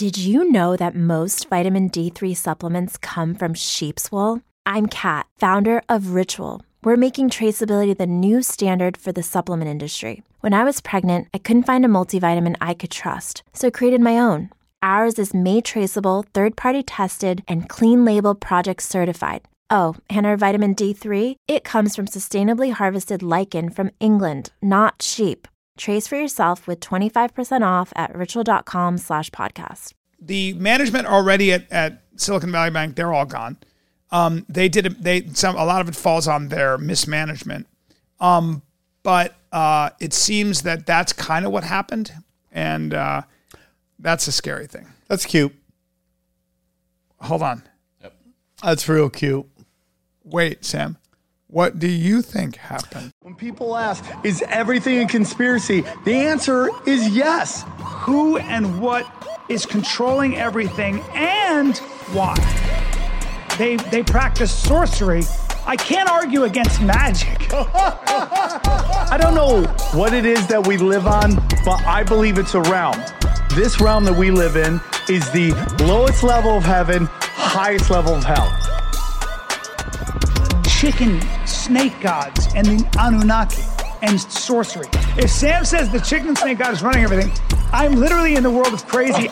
Did you know that most vitamin D3 supplements come from sheep's wool? I'm Kat, founder of Ritual. We're making traceability the new standard for the supplement industry. When I was pregnant, I couldn't find a multivitamin I could trust, so I created my own. Ours is made traceable, third-party tested, and clean label project certified. Oh, and our vitamin D3, it comes from sustainably harvested lichen from England, not sheep. Trace for yourself with 25% off at ritual.com/podcast. The management already at Silicon Valley Bank, they're all gone. A lot of it falls on their mismanagement. But it seems that that's kind of what happened. And that's a scary thing. That's cute. Hold on. Yep. That's real cute. Wait, Sam. What do you think happened? When people ask, is everything a conspiracy? The answer is yes. Who and what is controlling everything and why? They practice sorcery. I can't argue against magic. I don't know what it is that we live on, but I believe it's a realm. This realm that we live in is the lowest level of heaven, highest level of hell. Chicken snake gods and the Anunnaki and sorcery. If Sam says the chicken snake god is running everything, I'm literally in the world of crazy.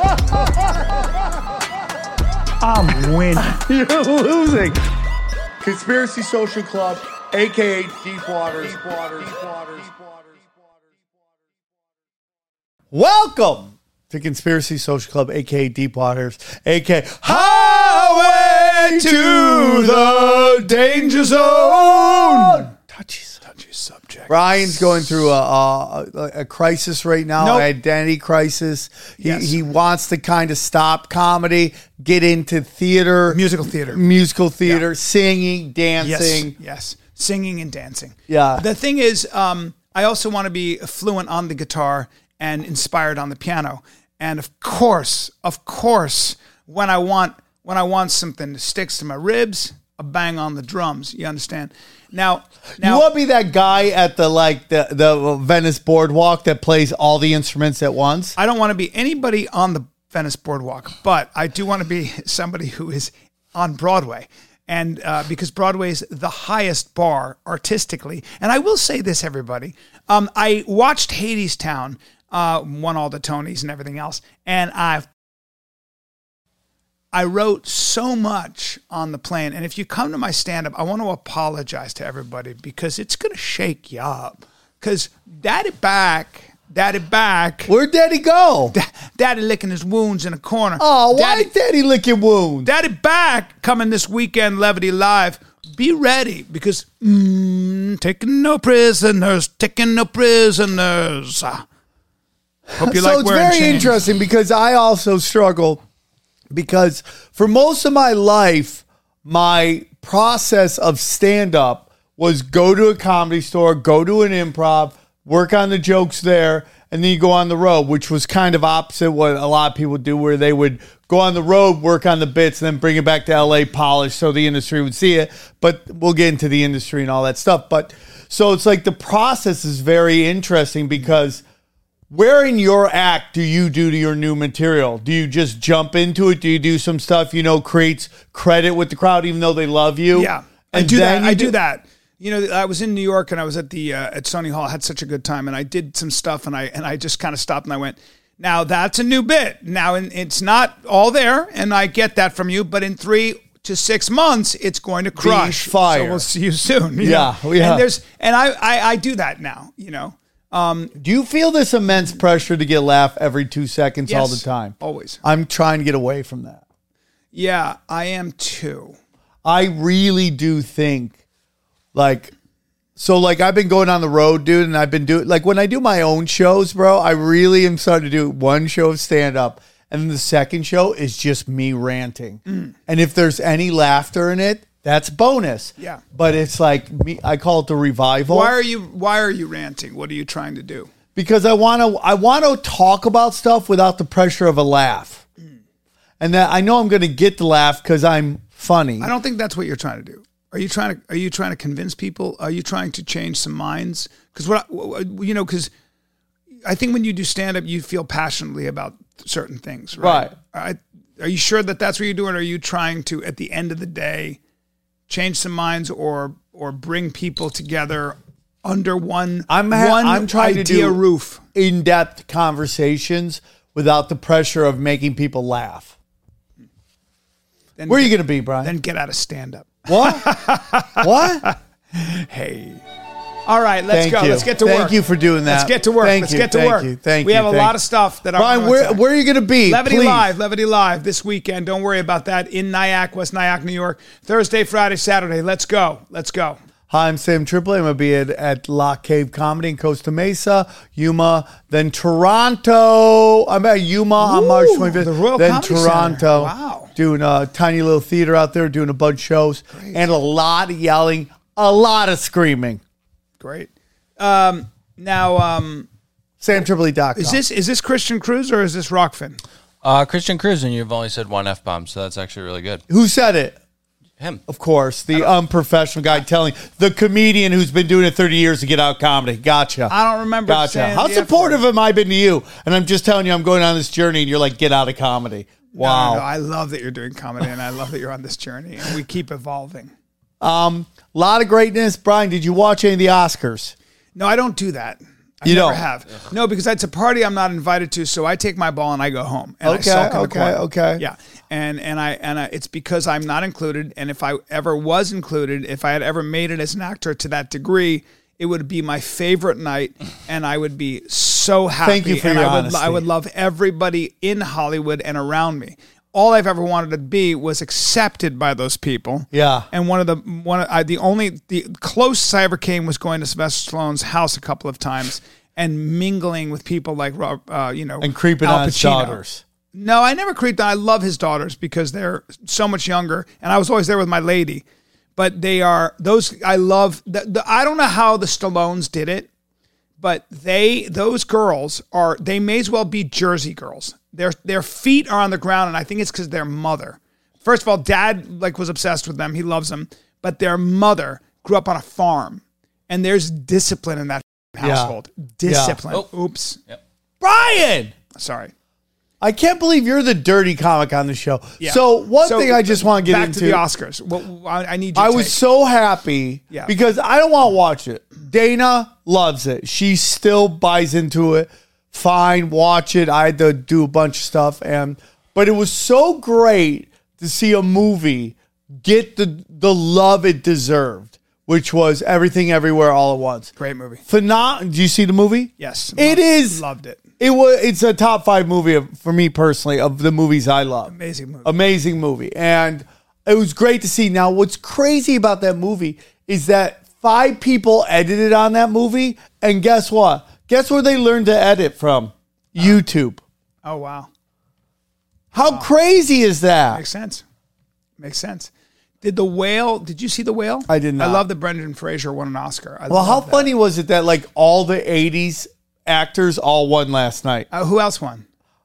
I'm winning. You're losing. Conspiracy Social Club, a.k.a. Deep Waters. Welcome to Conspiracy Social Club, a.k.a. Deep Waters, a.k.a. Highway to the Danger Zone. Touchy subject. Brian's going through a crisis right now, identity crisis. He wants to kind of stop comedy, get into theater. Musical theater. Yeah. Singing, dancing. Yes. Singing and dancing. Yeah. The thing is, I also want to be fluent on the guitar and inspired on the piano. And of course, when I want something that sticks to my ribs, I bang on the drums. You understand? Now, you want to be that guy at the Venice Boardwalk that plays all the instruments at once? I don't want to be anybody on the Venice Boardwalk, but I do want to be somebody who is on Broadway. And because Broadway is the highest bar artistically. And I will say this, everybody. I watched Hadestown, won all the Tonys and everything else. And I wrote so much on the plane. And if you come to my stand-up, I want to apologize to everybody because it's going to shake you up. Because Daddy back. Where'd Daddy go? Daddy licking his wounds in a corner. Oh, why Daddy licking wounds? Daddy back coming this weekend, Levity Live. Be ready because taking no prisoners. Hope you like wearing So it's very chains. interesting because I also struggle because for most of my life, my process of stand-up was go to a comedy store, go to an improv, work on the jokes there, and then you go on the road, which was kind of opposite what a lot of people do, where they would go on the road, work on the bits, and then bring it back to LA, polish so the industry would see it. But we'll get into the industry and all that stuff. But so it's like the process is very interesting because where in your act do you do to your new material? Do you just jump into it? Do you do some stuff, creates credit with the crowd, even though they love you? Yeah, I do that. I was in New York and I was at the at Sony Hall. I had such a good time, and I did some stuff, and I just kind of stopped and I went, now that's a new bit. Now it's not all there, and I get that from you, but in 3 to 6 months, it's going to crush. Fire. So we'll see you soon. Yeah. And I do that now. Do you feel this immense pressure to get a laugh every 2 seconds all the time? Always. I'm trying to get away from that. Yeah, I am too. I really do think I've been going on the road, dude, and I've been doing, when I do my own shows, bro, I really am starting to do one show of stand-up, and then the second show is just me ranting. And if there's any laughter in it, that's bonus. Yeah. But it's like me, I call it the revival. Why are you ranting? What are you trying to do? Because I want to talk about stuff without the pressure of a laugh. And that I know I'm going to get the laugh because I'm funny. I don't think that's what you're trying to do. Are you trying to convince people? Are you trying to change some minds? Because because I think when you do stand up, you feel passionately about certain things, right? Are you sure that that's what you're doing? Or are you trying to, at the end of the day, change some minds or bring people together under one I'm trying to do roof? In-depth conversations without the pressure of making people laugh. Where are you going to be, Brian? Then get out of stand-up. What? What? Hey. All right, let's Thank go. you. Let's get to work. Thank you for doing that. Let's get to work. Thank you. Thank We you. have a lot of stuff that Brian, I'm where are you going to be? Levity Please. Levity Live this weekend. Don't worry about that. In Nyack, West Nyack, New York. Thursday, Friday, Saturday. Let's go. Hi, I'm Sam Tripoli. I'm going to be at Lock Cave Comedy in Costa Mesa, Yuma, then Toronto. I'm at Yuma on March 25th. The Royal then Comedy Toronto. Center. Wow. Doing a tiny little theater out there, doing a bunch of shows. Great. And a lot of yelling, a lot of screaming. Great. Now, SamTripoli.com. is this Christian Cruz or is this Rockfin? Christian Cruz, and you've only said one F-bomb, so that's actually really good. Who said it? Him. Of course, the unprofessional guy telling the comedian who's been doing it 30 years to get out comedy. Gotcha. I don't remember. Gotcha. How supportive have I been to you? And I'm just telling you, I'm going on this journey, and you're like, get out of comedy. Wow. No, I love that you're doing comedy, and I love that you're on this journey, and we keep evolving. Lot of greatness. Brian, did you watch any of the Oscars? No, I don't do that. I You never don't? have. No, because it's a party I'm not invited to, so I take my ball and I go home. And I sulk in the corner. Okay. Yeah, and I it's because I'm not included. And if I ever was included, if I had ever made it as an actor to that degree, it would be my favorite night, and I would be so happy. Thank you for and your I honesty. I would love everybody in Hollywood and around me. All I've ever wanted to be was accepted by those people. Yeah. And the closest I ever came was going to Sylvester Stallone's house a couple of times and mingling with people like And creeping Al on his Pacino. daughters. No, I never creeped on. I love his daughters because they're so much younger, and I was always there with my lady. But they are those. I love. I don't know how the Stallones did it, but those girls are. They may as well be Jersey girls. Their feet are on the ground, and I think it's because their mother. First of all, dad was obsessed with them. He loves them, but their mother grew up on a farm, and there's discipline in that household. Discipline. Yeah. Oh. Oops. Yep. Brian! Sorry. I can't believe you're the dirty comic on the show. Yeah. So one thing I just want to get back into. to the Oscars. Well, I need your I take. was so happy because I don't want to watch it. Dana loves it. She still buys into it. Fine, watch it. I had to do a bunch of stuff, but it was so great to see a movie get the love it deserved, which was Everything Everywhere All at Once. Great movie. Phenomenal. Do you see the movie? Yes. Loved it. It's a top 5 movie for me personally of the movies I love. Amazing movie. And it was great to see. Now, what's crazy about that movie is that 5 people edited on that movie. And guess what? Guess where they learned to edit from? YouTube. Oh, wow. How crazy is that? Makes sense. Did you see The Whale? I did not. I love that Brendan Fraser won an Oscar. Well, how funny was it that like all the 80s actors all won last night? Who else won?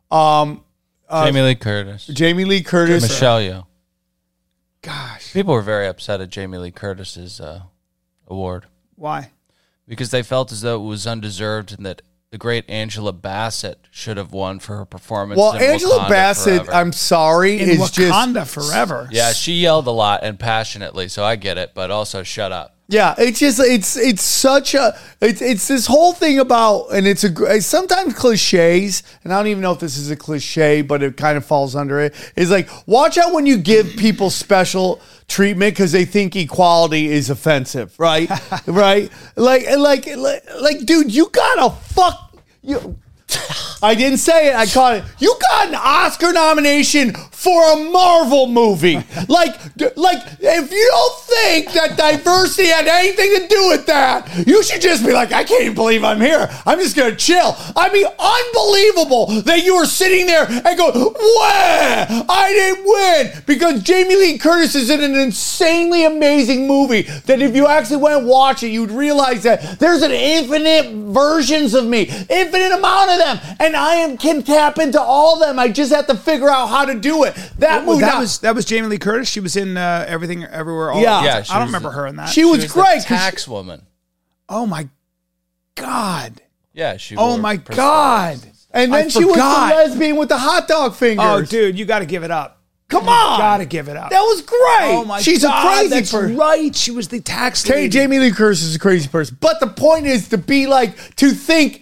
Jamie Lee Curtis. Michelle Yeoh. Gosh. People were very upset at Jamie Lee Curtis's award. Why? Because they felt as though it was undeserved and that the great Angela Bassett should have won for her performance. Well, in Angela Wakanda Bassett, Forever. I'm sorry, In is Wakanda Forever. Yeah, she yelled a lot and passionately, so I get it, but also shut up. Yeah, it's just it's such a it's this whole thing about, and it's sometimes cliches, and I don't even know if this is a cliche, but it kind of falls under it. Is like, watch out when you give people special treatment because they think equality is offensive, right? Right? Like, dude, you gotta fuck you. I didn't say it. I caught it. You got an Oscar nomination for a Marvel movie. Like, if you don't think that diversity had anything to do with that, you should just be like, I can't even believe I'm here. I'm just going to chill. I mean, unbelievable that you were sitting there and go, wah, I didn't win. Because Jamie Lee Curtis is in an insanely amazing movie that if you actually went and watch it, you'd realize that there's an infinite versions of me, infinite amount of them. And I can tap into all of them. I just have to figure out how to do it. That was Jamie Lee Curtis. She was in Everything Everywhere All Yeah. at Yeah, Once. she I don't was remember her in that. She was great. The tax woman. Oh my God. Yeah, she. Oh wore my Priscilla. God! And then I she was the forgot. lesbian with the hot dog fingers. Oh, dude, you got to give it up. Come on. Gotta give it up. That was great. Oh my She's God, a crazy that's person. right. She was the tax lady. Jamie Lee Curtis is a crazy person. But the point is to think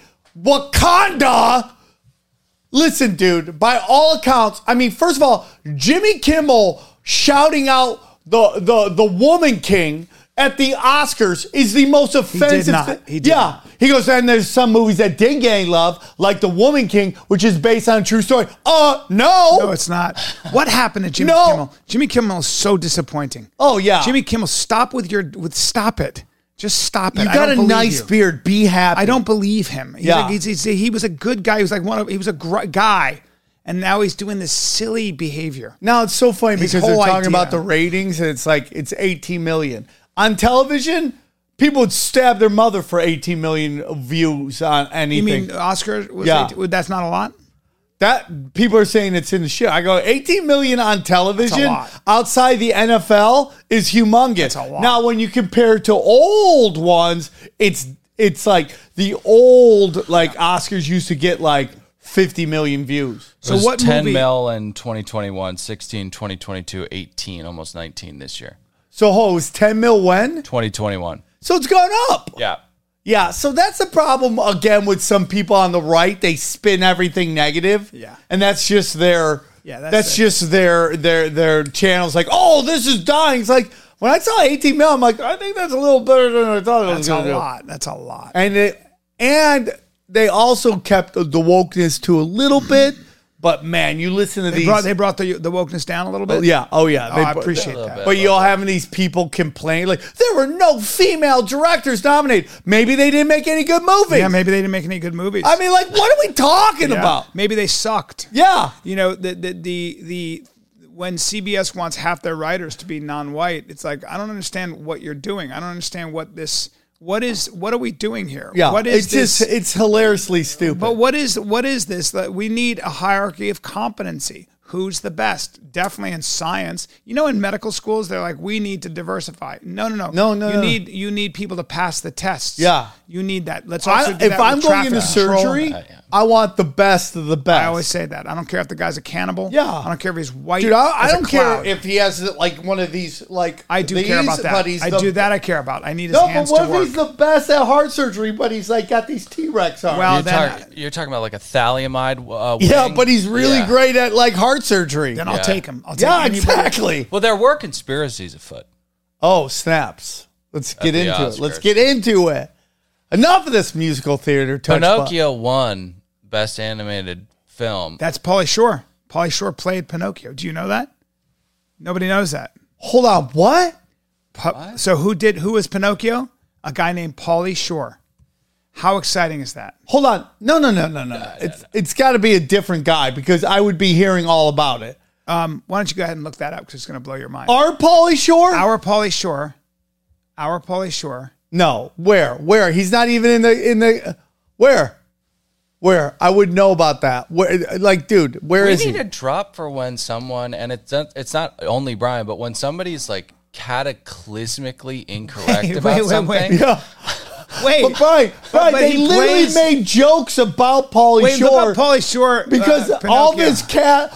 Wakanda. Listen, dude, by all accounts, I mean, first of all, Jimmy Kimmel shouting out the woman king at the Oscars is the most offensive not. thing. He did Yeah. not. He goes, and there's some movies that did gain love, like The Woman King, which is based on a true story. No. No, it's not. What happened to Jimmy No. Kimmel? Jimmy Kimmel is so disappointing. Oh, yeah. Jimmy Kimmel, stop it. Just stop it. You I got don't a believe nice you. beard. Be happy. I don't believe him. Yeah. He was a good guy. He was like he was a guy, and now he's doing this silly behavior. Now it's so funny His because they're whole talking idea. about the ratings and it's like it's 18 million. On television, people would stab their mother for 18 million views on You anything. mean Oscar? Was Yeah. that's not a lot. That people are saying it's in the shit. I go 18 million on television lot. outside the NFL is humongous. That's a lot. Now when you compare to old ones, it's like the old Oscars used to get like 50 million views. So what 10 movie- mil in 2021, 16, 2022, 18, almost 19 this year. So it was 10 mil when? 2021. So it's gone up. Yeah. Yeah, so that's the problem again with some people on the right. They spin everything negative. Yeah. And that's just their that's it. just their channels like, "Oh, this is dying." It's like when I saw 18 mil, I'm like, "I think that's a little better than I thought it was That's a going to do." lot. That's a lot. And they also kept the wokeness to a little bit, but man, you listen to these They brought the wokeness down a little bit. yeah. Oh, I appreciate little that. bit. But you're having these people complain like there were no female directors nominated. Maybe they didn't make any good movies. Yeah, maybe they didn't make any good movies. I mean, like, what are we talking Yeah. about? Maybe they sucked. Yeah. You know, the when CBS wants half their writers to be non-white, it's like I don't understand what you're doing. I don't understand what are we doing here? Yeah. What is it's this? just it's hilariously stupid. But what is this? That we need a hierarchy of competency. Who's the best? Definitely in science. You know, in medical schools, they're like, we need to diversify. No. You need people to pass the tests. Yeah. You need that. Let's also do if that I'm with going into traffic control. surgery, I want the best of the best. I always say that. I don't care if the guy's a cannibal. Yeah. I don't care if he's white. Dude, I as a don't care cloud. if he has like one of these like I do these, care about but that. he's I the- do that. I care about. I need his No, hands but what to if work. he's the best at heart surgery, but he's like got these T-Rex arms? Well, You're talking about like a thalidomide yeah, wing? but he's really Yeah. great at like heart surgery. Then I'll Yeah. take him. I'll take Yeah, anybody. exactly. Well, there were conspiracies afoot. Oh, snaps. Let's get the into it. Oscars. Let's get into it. Enough of this musical theater. Pinocchio won Best Animated Film. That's Pauly Shore. Pauly Shore played Pinocchio. Do you know that? Nobody knows that. Hold on. What? So who was Pinocchio? A guy named Pauly Shore. How exciting is that? Hold on. No. It's got to be a different guy because I would be hearing all about it. Why don't you go ahead and look that up because it's going to blow your mind. Our Pauly Shore? Our Pauly Shore. Our Pauly Shore. No. Where? He's not even in the. Where? I would know about that. Where? Like, dude, where We is need he? a drop for when someone, and it's not only Brian, but when somebody's like cataclysmically incorrect Wait, about wait, something. wait. Yeah. Wait. But Brian, but they he literally plays- made jokes about Pauly Wait, Shore. look up Pauly Shore. Because all Pinocchio. this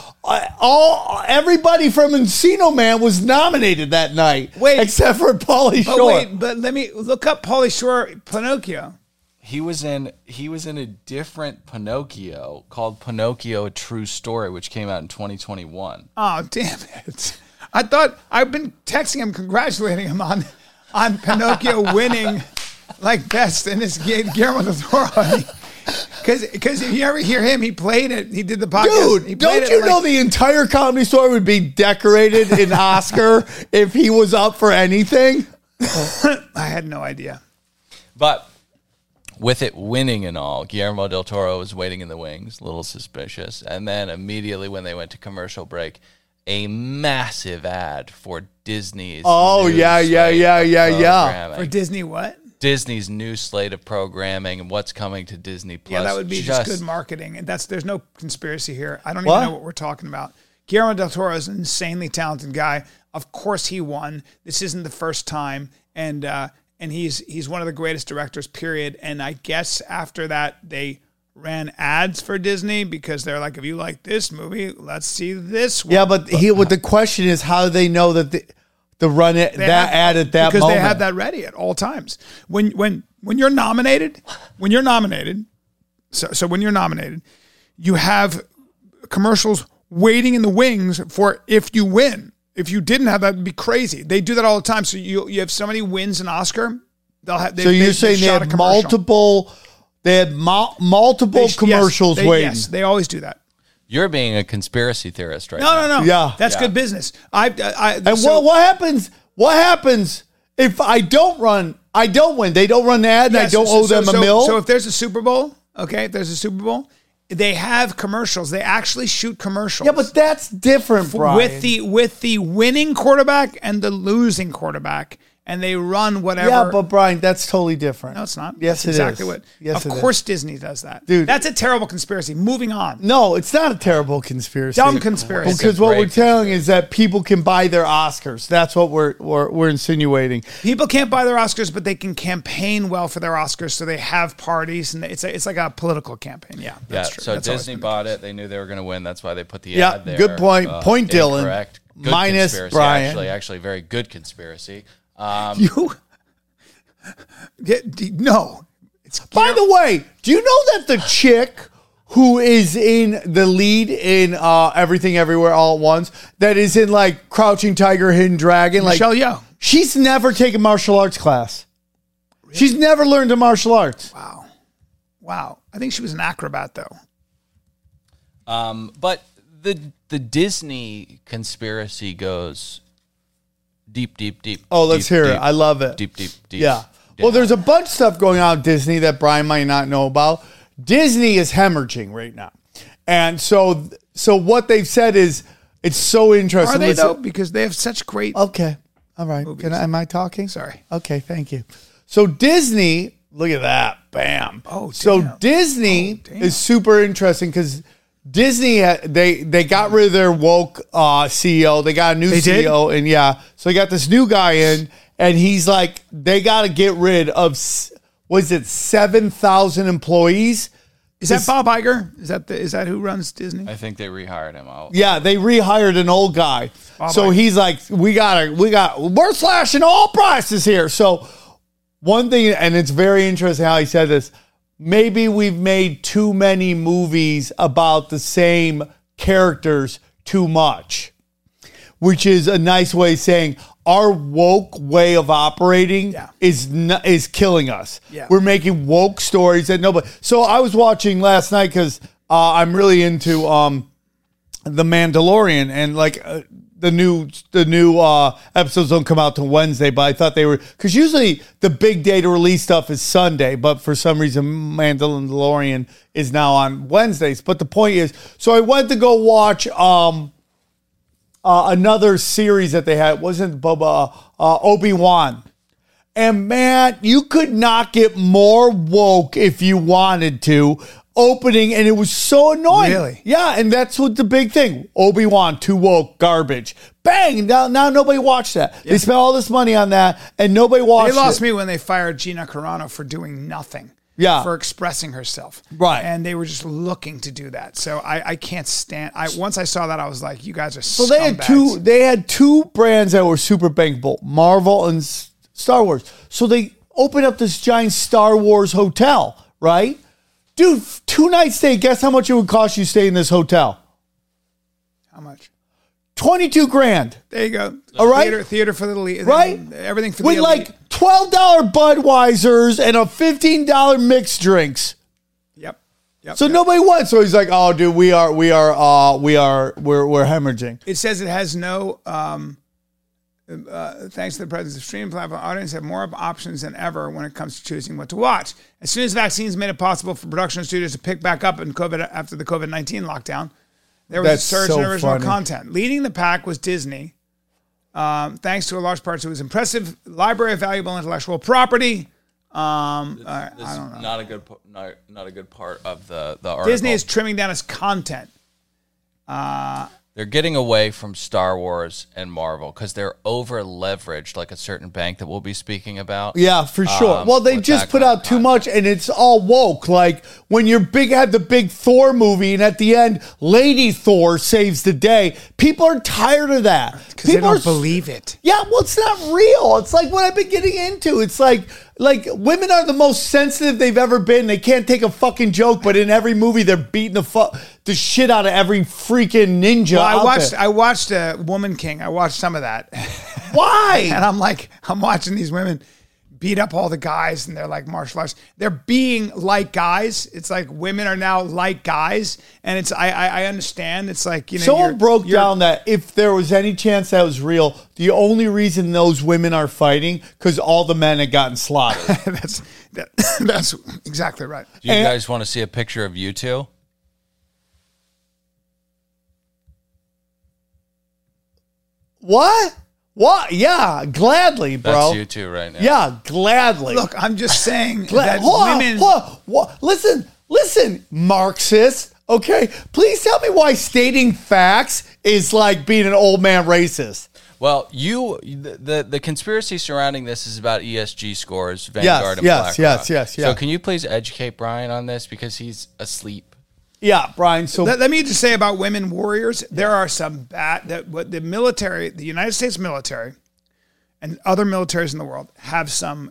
everybody from Encino Man was nominated that night. Wait. Except for Pauly But Shore. wait, but let me look up Pauly Shore Pinocchio. He was in a different Pinocchio called Pinocchio: A True Story, which came out in 2021. Oh, damn it. I thought I've been texting him, congratulating him on Pinocchio winning like best in this Guillermo del Toro. Because if you ever hear him, he played it. He did the podcast. He Dude, played don't it you like- know the entire Comedy Store would be decorated in Oscar if he was up for anything? I had no idea. But with it winning and all, Guillermo del Toro was waiting in the wings, a little suspicious. And then immediately when they went to commercial break, a massive ad for Disney's Oh, new yeah. programming. For Disney, what? Disney's new slate of programming and what's coming to Disney Plus. Yeah, that would be just good marketing. And there's no conspiracy here. I don't What? even know what we're talking about. Guillermo del Toro is an insanely talented guy. Of course he won. This isn't the first time. And and he's one of the greatest directors, period. And I guess after that, they ran ads for Disney because they're like, if you like this movie, let's see this one. Yeah, but the question is, how do they know that the run it that ad at that because moment? they have that ready at all times. When you're nominated, so when you're nominated, you have commercials waiting in the wings for if you win. If you didn't have that, it'd be crazy. They do that all the time. So you have somebody wins an Oscar, they'll have. So you're saying they have multiple. They had multiple commercials waiting. Yes, they always do that. You're being a conspiracy theorist right now. No. Yeah. That's good business. What happens? What happens if I don't win? They don't run the ad, and I don't owe them a mill. So if there's a Super Bowl, they have commercials. They actually shoot commercials. Yeah, but that's different, Brian. with the winning quarterback and the losing quarterback. And they run whatever. Yeah, but Brian, that's totally different. No, it's not. Yes, that's exactly is. What. Yes, of course, Disney does that, dude. That's a terrible conspiracy. Moving on. No, it's not a terrible conspiracy. Dumb conspiracy. Because what we're telling is that people can buy their Oscars. That's what we're insinuating. People can't buy their Oscars, but they can campaign well for their Oscars, so they have parties, and it's like a political campaign. Yeah, that's true. So that's Disney bought it. They knew they were going to win. That's why they put the ad there. Good point. Point, Dylan. Incorrect. Good minus conspiracy, Brian. Actually, very good conspiracy. No. By the way, do you know that the chick who is in the lead in Everything Everywhere All at Once, that is in like Crouching Tiger, Hidden Dragon, Michelle Yeoh, she's never taken martial arts class. Really? She's never learned a martial arts. Wow. I think she was an acrobat though. But the Disney conspiracy goes deep. Oh, let's hear it. I love it. Deep. Yeah. Well, there's a bunch of stuff going on at Disney that Brian might not know about. Disney is hemorrhaging right now. And so what they've said is, it's so interesting. Are they though? Because they have such great. Okay. All right. Am I talking? Sorry. Okay. Thank you. So Disney, look at that. Bam. Oh, damn. So Disney is super interesting because Disney, they got rid of their woke CEO. They got a new CEO. And so they got this new guy in. And he's like, they got to get rid of, 7,000 employees? Is that Bob Iger? Is that who runs Disney? I think they rehired him. Yeah, they rehired an old guy. Bob so Iger. He's like, we're slashing all prices here. So one thing, and it's very interesting how he said this, maybe we've made too many movies about the same characters too much, which is a nice way of saying, our woke way of operating is killing us. Yeah. We're making woke stories that nobody. So I was watching last night because I'm really into The Mandalorian, and like the new episodes don't come out till Wednesday, but I thought they were, because usually the big day to release stuff is Sunday, but for some reason Mandalorian is now on Wednesdays. But the point is, so I went to go watch another series that they had, wasn't Obi-Wan. And man, you could not get more woke if you wanted to. Opening, and it was so annoying. Really? Yeah, and that's what the big thing. Obi-Wan, too woke, garbage. Bang! Now nobody watched that. Yeah. They spent all this money on that, and nobody watched it. They lost me when they fired Gina Carano for doing nothing. Yeah. For expressing herself. Right. And they were just looking to do that. So I can't stand. Once I saw that, I was like, you guys are so scumbags. They had two brands that were super bankable, Marvel and Star Wars. So they opened up this giant Star Wars hotel, right? Dude, 2 nights stay. Guess how much it would cost you to stay in this hotel? How much? $22,000. There you go. All right. Theater for the elite. Right? Everything for with the elite. With like $12 Budweisers and a $15 mixed drinks. Yep. So nobody went. So he's like, "Oh, dude, we're hemorrhaging." It says it has no. Thanks to the presence of streaming platform, audience have more options than ever when it comes to choosing what to watch. As soon as vaccines made it possible for production studios to pick back up in COVID after the COVID-19 lockdown, there was a surge in original content. Leading the pack was Disney, thanks to a large part to its impressive library of valuable intellectual property. I don't know. Not a good part of the article. Disney is trimming down its content. They're getting away from Star Wars and Marvel because they're over leveraged, like a certain bank that we'll be speaking about. Yeah, for sure. Well, they with just that put kind of out too much, and it's all woke. Like when you're had the big Thor movie, and at the end, Lady Thor saves the day. People are tired of that Because they don't believe it. Yeah, well, it's not real. It's like what I've been getting into. It's like women are the most sensitive they've ever been. They can't take a fucking joke, but in every movie they're beating the shit out of every freaking ninja. Well, out there. I watched Woman King. I watched some of that. Why? And I'm watching these women beat up all the guys, and they're like martial arts. They're being like guys. It's like women are now like guys, and it's I understand. It's like, you know, someone broke down that if there was any chance that was real, the only reason those women are fighting because all the men had gotten slaughtered. that's exactly right. Do you guys want to see a picture of you two? What? Yeah, gladly, bro. That's you two right now. Yeah, gladly. Look, I'm just saying that women. Listen, Marxist. Okay, please tell me why stating facts is like being an old man racist. Well, the conspiracy surrounding this is about ESG scores, Vanguard, and BlackRock. Yes. So can you please educate Brian on this because he's asleep? Yeah, Brian. So Let me just say about women warriors, there are some the military, the United States military, and other militaries in the world have some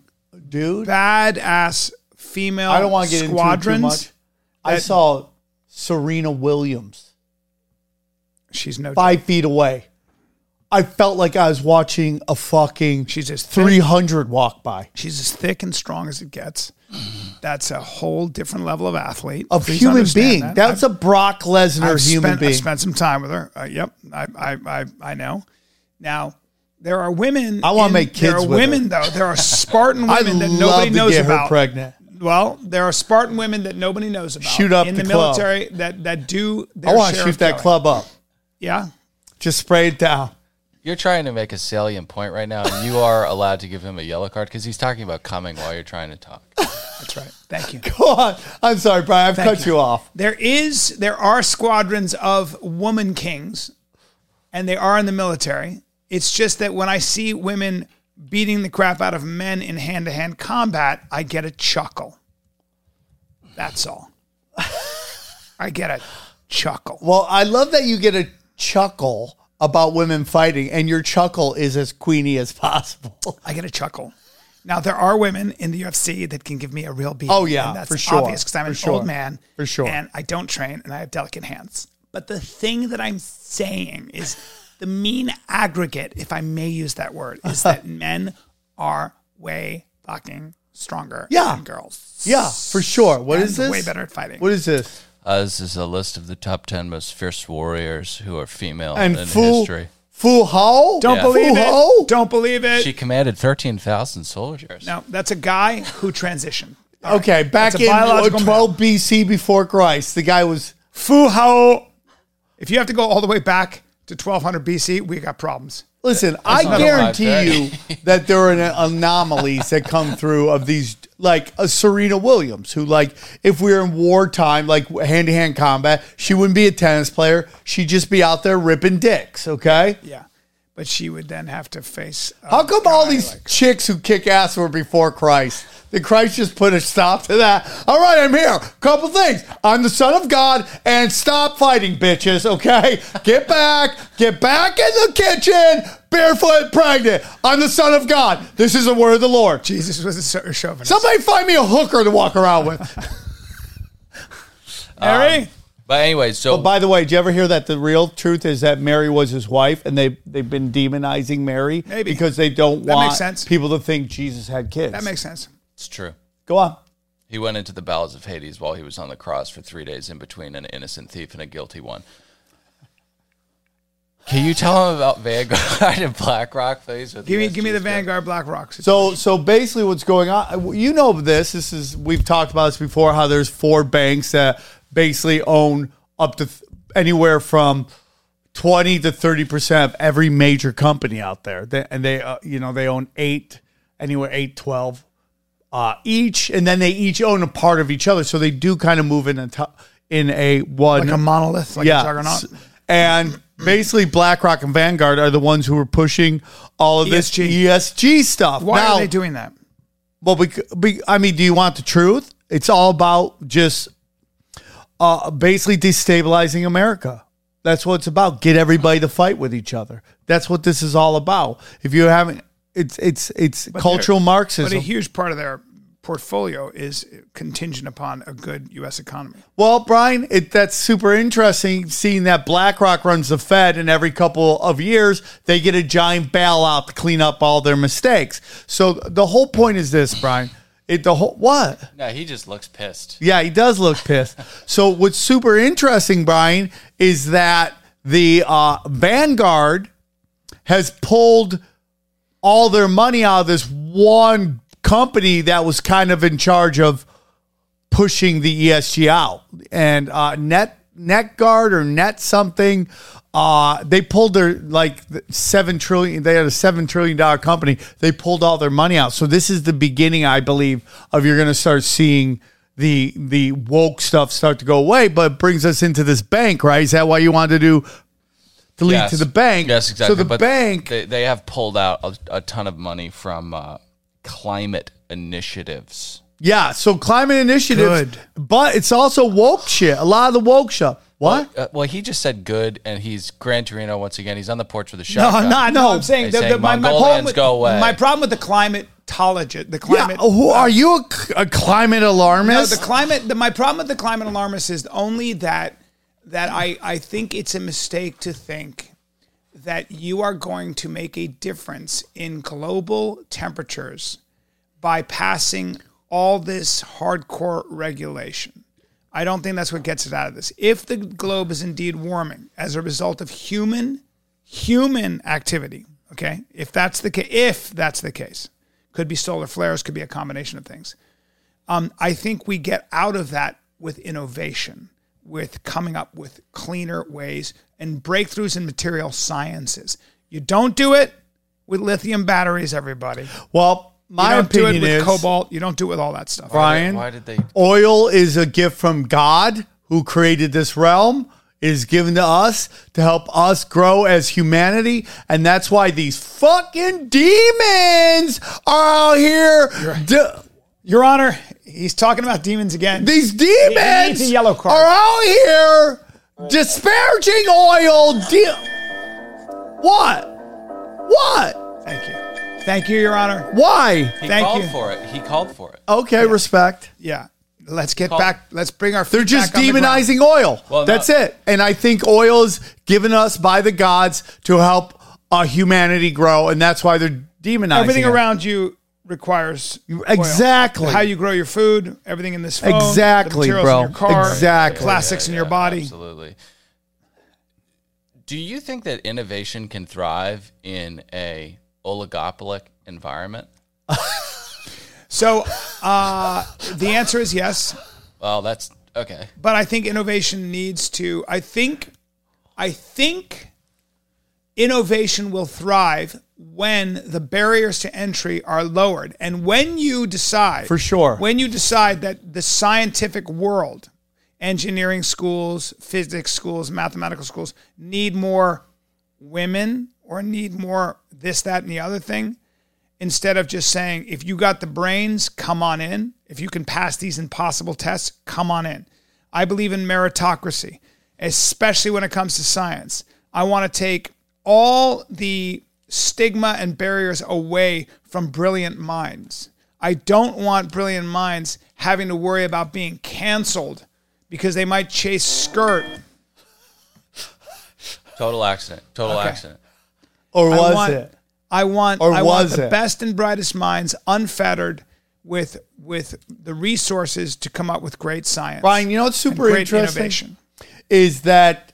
badass female. I don't want to get squadrons. into it too much. I saw Serena Williams. She's no 5 feet away. I felt like I was watching a fucking She's as 300 walk by. She's as thick and strong as it gets. That's a whole different level of athlete. Of Please human understand being. that. That's a Brock Lesnar human being. I've spent some time with her. Yep, I know. Now, there are women. I want to make kids There are with women, her. though. There are Spartan women that I'd nobody love to knows get about. her pregnant. Well, there are Spartan women that nobody knows about. Shoot up in the the club. military that do their I want to share shoot of that killing. club up. Yeah. Just spray it down. You're trying to make a salient point right now, and you are allowed to give him a yellow card because he's talking about coming while you're trying to talk. That's right. Thank you. Go on. I'm sorry, Brian. I've cut you off. There are squadrons of woman kings, and they are in the military. It's just that when I see women beating the crap out of men in hand-to-hand combat, I get a chuckle. That's all. I get a chuckle. Well, I love that you get a chuckle about women fighting, and your chuckle is as queenie as possible. I get a chuckle. Now, there are women in the UFC that can give me a real beating. Oh, yeah, and that's for sure. obvious because I'm an old man. For sure. And I don't train, and I have delicate hands. But the thing that I'm saying is the mean aggregate, if I may use that word, is that men are way fucking stronger than girls. Yeah, for sure. What is this? Way better at fighting. What is this? This is a list of the top 10 most fierce warriors who are female And in Fu history. Ho? Don't Yeah. believe Fu it. Ho? Don't believe it. She commanded 13,000 soldiers. No, that's a guy who transitioned. Okay, back That's a in biological 12 BC before Christ, the guy was... Fu Hao. If you have to go all the way back to 1200 BC, we got problems. Listen, I not a guarantee you that there are anomalies that come through of these, like a Serena Williams, who, like, if we were in wartime, like hand-to-hand combat, she wouldn't be a tennis player. She'd just be out there ripping dicks, okay? Yeah. But she would then have to face. How come all these chicks who kick ass were before Christ? Did Christ just put a stop to that? All right, I'm here. Couple things. I'm the Son of God, and stop fighting, bitches, okay? Get back in the kitchen, barefoot, pregnant. I'm the Son of God. This is the word of the Lord. Jesus was a chauvinist. Somebody find me a hooker to walk around with. Mary? But anyway, so But by the way, did you ever hear that the real truth is that Mary was his wife, and they've been demonizing Mary Maybe. because they don't That want makes sense. people to think Jesus had kids. That makes sense. it's true. Go on. He went into the bowels of Hades while he was on the cross for 3 days in between an innocent thief and a guilty one. Can you tell him about Vanguard and BlackRock, please? Give me the Vanguard BlackRock. So basically, what's going on? You know this. This is we've talked about this before. How there's 4 banks that basically own up to anywhere from 20 to 30% of every major company out there. They own 8, 12 each, and then they each own a part of each other. So they do kind of move in a one, like a monolith, like a juggernaut. And basically, BlackRock and Vanguard are the ones who are pushing all of this ESG stuff. Why now, are they doing that? Well, I mean, do you want the truth? It's all about just basically destabilizing America. That's what it's about. Get everybody to fight with each other. That's what this is all about. If you haven't, it's cultural Marxism. But a huge part of their portfolio is contingent upon a good U.S. economy. Well, Brian, that's super interesting seeing that BlackRock runs the Fed, and every couple of years they get a giant bailout to clean up all their mistakes. So the whole point is this, Brian. What? No, he just looks pissed. Yeah, he does look pissed. So what's super interesting, Brian, is that the Vanguard has pulled all their money out of this one company that was kind of in charge of pushing the ESG out. And NetGuard or Net something, they pulled their $7 trillion. They had a $7 trillion company. They pulled all their money out. So this is the beginning, I believe, of you're going to start seeing the woke stuff start to go away. But it brings us into this bank, right? Is that why you wanted to lead to the bank? Yes, exactly. So the bank, they have pulled out a ton of money from climate initiatives. Yeah, so climate initiatives, but it's also woke shit. A lot of the woke stuff. What? Well, he just said good, and he's Gran Torino once again. He's on the porch with a No, shotgun. I'm not. No, I'm saying my problem with, go away. My problem with the climatologist, the climate. Yeah, who are you a climate alarmist? No, my problem with the climate alarmist is only that I think it's a mistake to think that you are going to make a difference in global temperatures by passing all this hardcore regulation. I don't think that's what gets it out of this. If the globe is indeed warming as a result of human activity, okay? If that's the case, could be solar flares, could be a combination of things. I think we get out of that with innovation, with coming up with cleaner ways and breakthroughs in material sciences. You don't do it with lithium batteries, everybody. Well, my opinion is, you don't do it with cobalt. You don't do it with all that stuff. Brian, why did they? Oil is a gift from God, who created this realm. It is given to us to help us grow as humanity, and that's why these fucking demons are out here. Your Honor, he's talking about demons again. These demons a yellow card. are out here disparaging oil. What? Thank you. Thank you, Your Honor. Why? He Thank called you. for it. He called for it. Okay, respect. Yeah. Let's get back. Let's bring our feet They're just back on the ground. demonizing oil. Well, That's no. it. And I think oil is given us by the gods to help humanity grow, and that's why they're demonizing Everything it. around you requires oil. Exactly. How you grow your food, everything in this phone, Exactly, the materials bro. in your car, Exactly. the plastics in your body. Absolutely. Do you think that innovation can thrive in a oligopolic environment? So the answer is yes. Well, that's okay. But I think innovation needs to. I think innovation will thrive when the barriers to entry are lowered, and when you decide, For sure. when you decide that the scientific world, engineering schools, physics schools, mathematical schools need more women or need more this, that, and the other thing. Instead of just saying, if you got the brains, come on in. If you can pass these impossible tests, come on in. I believe in meritocracy, especially when it comes to science. I want to take all the stigma and barriers away from brilliant minds. I don't want brilliant minds having to worry about being canceled because they might chase skirt. Total accident. Total accident. Or was it? I want was the it? best and brightest minds unfettered with the resources to come up with great science. Brian, you know what's super and great interesting innovation. is that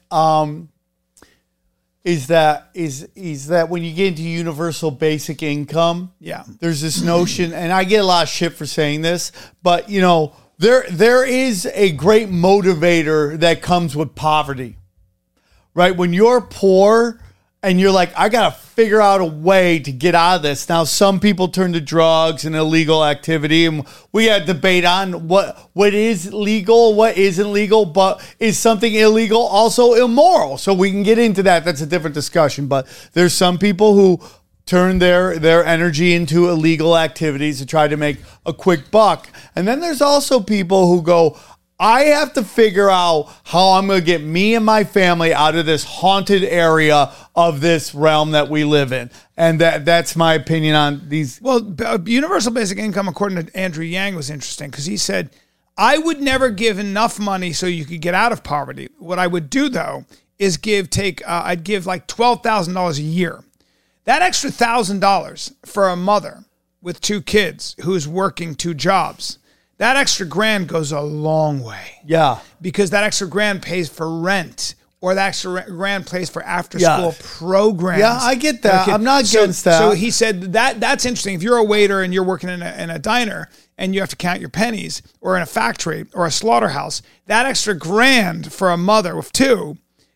when you get into universal basic income, Yeah. there's this notion, and I get a lot of shit for saying this, but you know, there is a great motivator that comes with poverty, right? When you're poor and you're like, I got to figure out a way to get out of this. Now, some people turn to drugs and illegal activity, and we had debate on what is legal, what isn't legal, but is something illegal also immoral? So we can get into that. That's a different discussion. But there's some people who turn their energy into illegal activities to try to make a quick buck. And then there's also people who go, I have to figure out how I'm going to get me and my family out of this haunted area of this realm that we live in. And that's my opinion on these. Well, universal basic income, according to Andrew Yang, was interesting because he said, I would never give enough money so you could get out of poverty. What I would do, though, is I'd give like $12,000 a year. That extra $1,000 for a mother with 2 kids who's working 2 jobs, that extra grand goes a long way. Yeah. Because that extra grand pays for rent, or that extra grand pays for after-school programs. Yeah, I get that. I'm not against that. So he said that's interesting. If you're a waiter and you're working in a diner and you have to count your pennies, or in a factory or a slaughterhouse, that extra grand for a mother with 2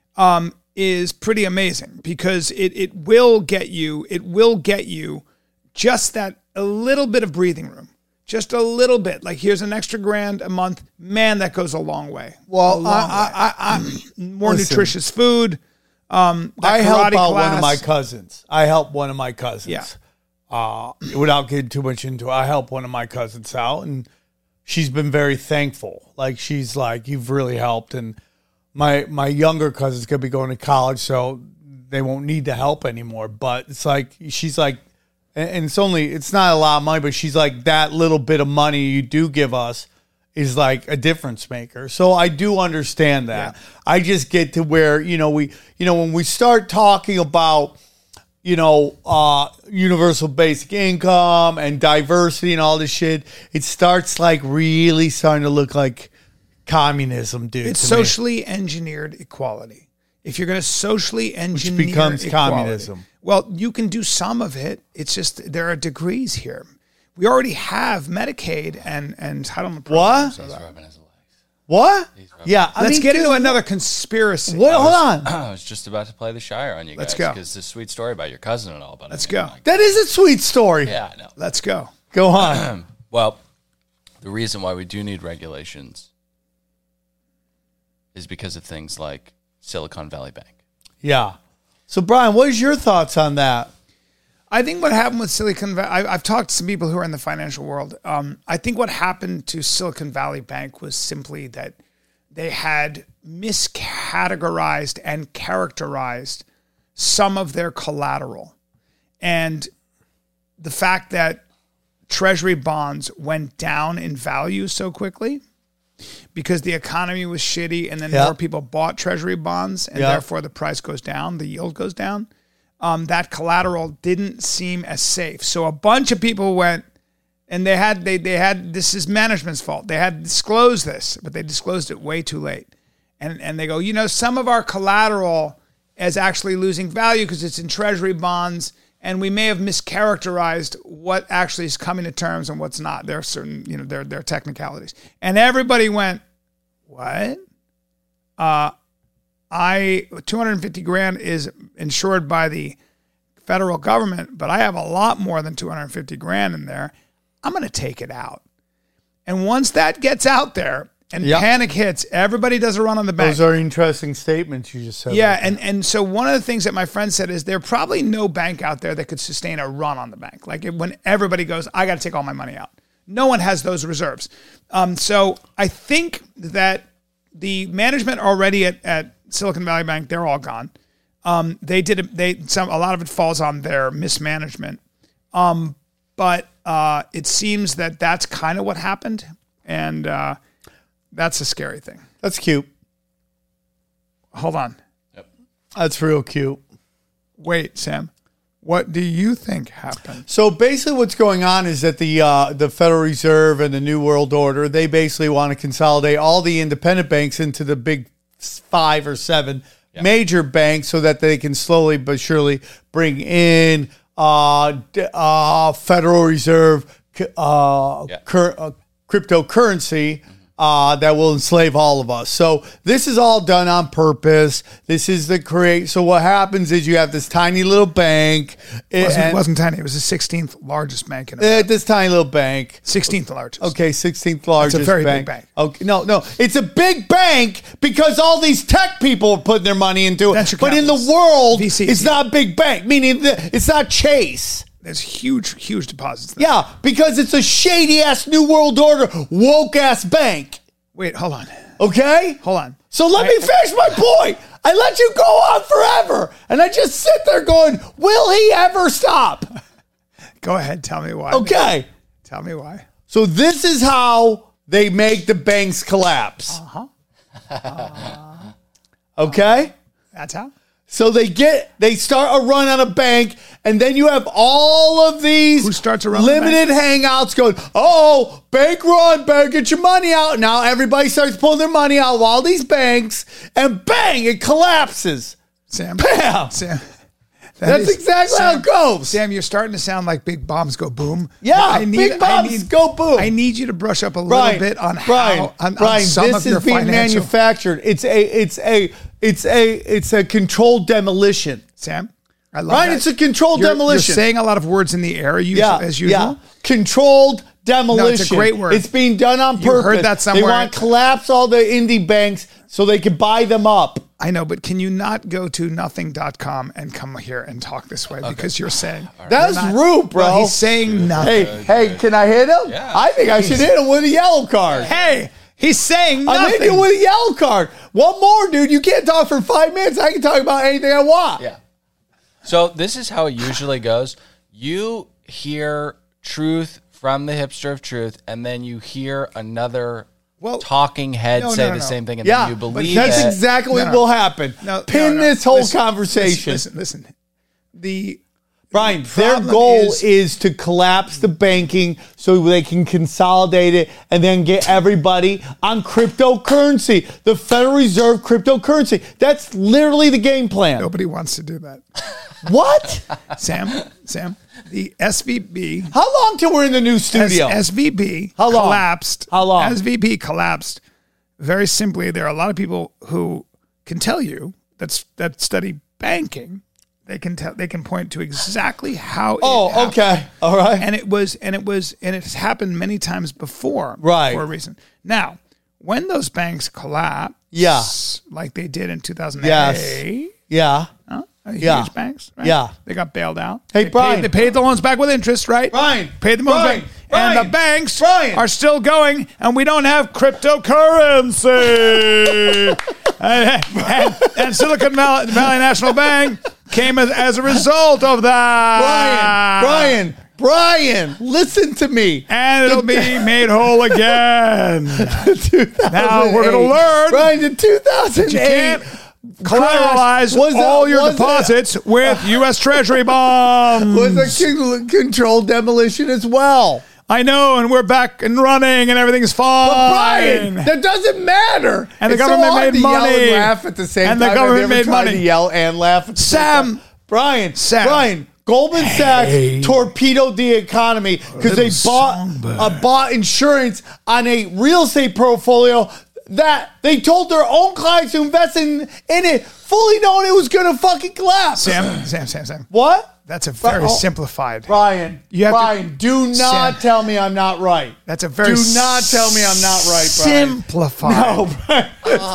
is pretty amazing, because it will get you just that a little bit of breathing room. Just a little bit. Like, here's an extra grand a month. Man, that goes a long way. Well, more nutritious food. I help out one of my cousins. Yeah. Without getting too much into it, I help one of my cousins out, and she's been very thankful. Like, she's like, you've really helped. And my younger cousin's going to be going to college, so they won't need the help anymore. But it's like, she's like, and it's not a lot of money, but she's like, that little bit of money you do give us is like a difference maker. So I do understand that. Yeah. I just get to where, when we start talking about, universal basic income and diversity and all this shit, it starts like really starting to look like communism, dude. It's socially engineered equality. If you're going to socially engineer, which becomes equality, communism. Well, you can do some of it. It's just there are degrees here. We already have Medicaid and entitlement programs. What? Yeah. Let's get into another conspiracy. Hold on. I was just about to play the Shire on you guys. Let's go. Because this sweet story about your cousin and all. But Let's go. That is a sweet story. Yeah, I know. Let's go. Go on. Well, the reason why we do need regulations is because of things like Silicon Valley Bank. Yeah. So, Brian, what is your thoughts on that? I think what happened with Silicon Valley, I've talked to some people who are in the financial world. I think what happened to Silicon Valley Bank was simply that they had miscategorized and characterized some of their collateral. And the fact that Treasury bonds went down in value so quickly because the economy was shitty, and then more people bought Treasury bonds, and therefore the price goes down, the yield goes down. That collateral didn't seem as safe. So a bunch of people went, and they had this is management's fault. They had disclosed this, but they disclosed it way too late. And they go, some of our collateral is actually losing value because it's in Treasury bonds, and we may have mischaracterized what actually is coming to terms and what's not. There are certain, there are technicalities. And everybody went, what? 250 grand is insured by the federal government, but I have a lot more than 250 grand in there. I'm going to take it out. And once that gets out there and panic hits, everybody does a run on the bank. Those are interesting statements you just said. Yeah, and so one of the things that my friend said is there probably no bank out there that could sustain a run on the bank. Like when everybody goes, I got to take all my money out. No one has those reserves. So I think that the management already at Silicon Valley Bank, they're all gone. A lot of it falls on their mismanagement. But it seems that that's kind of what happened, and that's a scary thing. That's cute. Hold on. Yep. That's real cute. Wait, Sam. What do you think happened? So basically what's going on is that the Federal Reserve and the New World Order, they basically want to consolidate all the independent banks into the big 5 or 7 major banks so that they can slowly but surely bring in Federal Reserve cryptocurrency that will enslave all of us. So this is all done on purpose. This is the create. So what happens is you have this tiny little bank. It wasn't tiny. It was the 16th largest bank in America. This tiny little bank. 16th largest. Okay, 16th largest. It's a very bank. big bank. Okay, no, it's a big bank because all these tech people are putting their money into it. Venture But in the capitalists. world, VCs, it's not a big bank. Meaning it's not Chase. There's huge deposits there. Yeah, because it's a shady ass New World Order woke ass bank. Wait, hold on. Okay, Hold on. So let me finish my point. I let you go on forever, and I just sit there going, "Will he ever stop?" Go ahead. Tell me why. Okay. Tell me why. So this is how they make the banks collapse. Okay? That's how? So they start a run on a bank, and then you have all of these Who starts a run on a limited hangouts going, oh, bank run, better get your money out. Now everybody starts pulling their money out of all these banks, and bang, it collapses. Sam. Bam! Sam. That's exactly how it goes. Sam, you're starting to sound like big bombs go boom. Yeah, big bombs go boom. I need you to brush up a little bit on how on some this of your is being financial. manufactured. It's a controlled demolition. Sam, I love Right, that. it's a controlled demolition. You're saying a lot of words in the air, as usual. Yeah. Controlled demolition. No, it's a great word. It's being done on You purpose. heard that somewhere. They want to collapse all the indie banks so they can buy them up. I know, but can you not go to nothing.com and come here and talk this way because you're saying That's rude, bro. Well, he's saying nothing. Hey, can I hit him? Yeah. I think I should hit him with a yellow card. Hey, he's saying I'm nothing. hitting you with a yellow card. One more, dude. You can't talk for 5 minutes. I can talk about anything I want. Yeah. So this is how it usually goes. You hear truth from the hipster of truth, and then you hear another talking head say the same thing, and then you believe that's it. exactly what will happen. Pin this whole conversation. Listen. Brian, their goal is to collapse the banking so they can consolidate it and then get everybody on cryptocurrency, the Federal Reserve cryptocurrency. That's literally the game plan. Nobody wants to do that. What? Sam, the SVB. How long till we're in the new studio? SVB How long? collapsed. How long? SVB collapsed. Very simply, there are a lot of people who can tell you that study banking. They can point to exactly how. Oh, okay, all right. And it's happened many times before, right? For a reason. Now, when those banks collapse, like they did in 2008, huge banks, right? They got bailed out. Hey, Brian, they paid the loans back with interest, right? Brian, paid the loans back, and the banks are still going, and we don't have cryptocurrency. and Silicon Valley National Bank came as a result of that. Brian, listen to me. And it'll be made whole again. Now we're going to learn. Brian, in 2008. You can't collateralize all your deposits with U.S. Treasury bonds. Was a controlled demolition as well. I know, and we're back and running, and everything's fine. But Brian, that doesn't matter. And the it's government so hard made to money. Yell and laugh at the same and time. the government Have you ever made tried money. To yell and laugh at the same time? Brian, Goldman Sachs torpedoed the economy because they bought insurance on a real estate portfolio that they told their own clients to invest in it, fully knowing it was going to fucking collapse. Sam. What? That's a very simplified. Brian, do not tell me I'm not right. That's a very Do not tell me I'm not right, Brian. Simplified. No, Brian.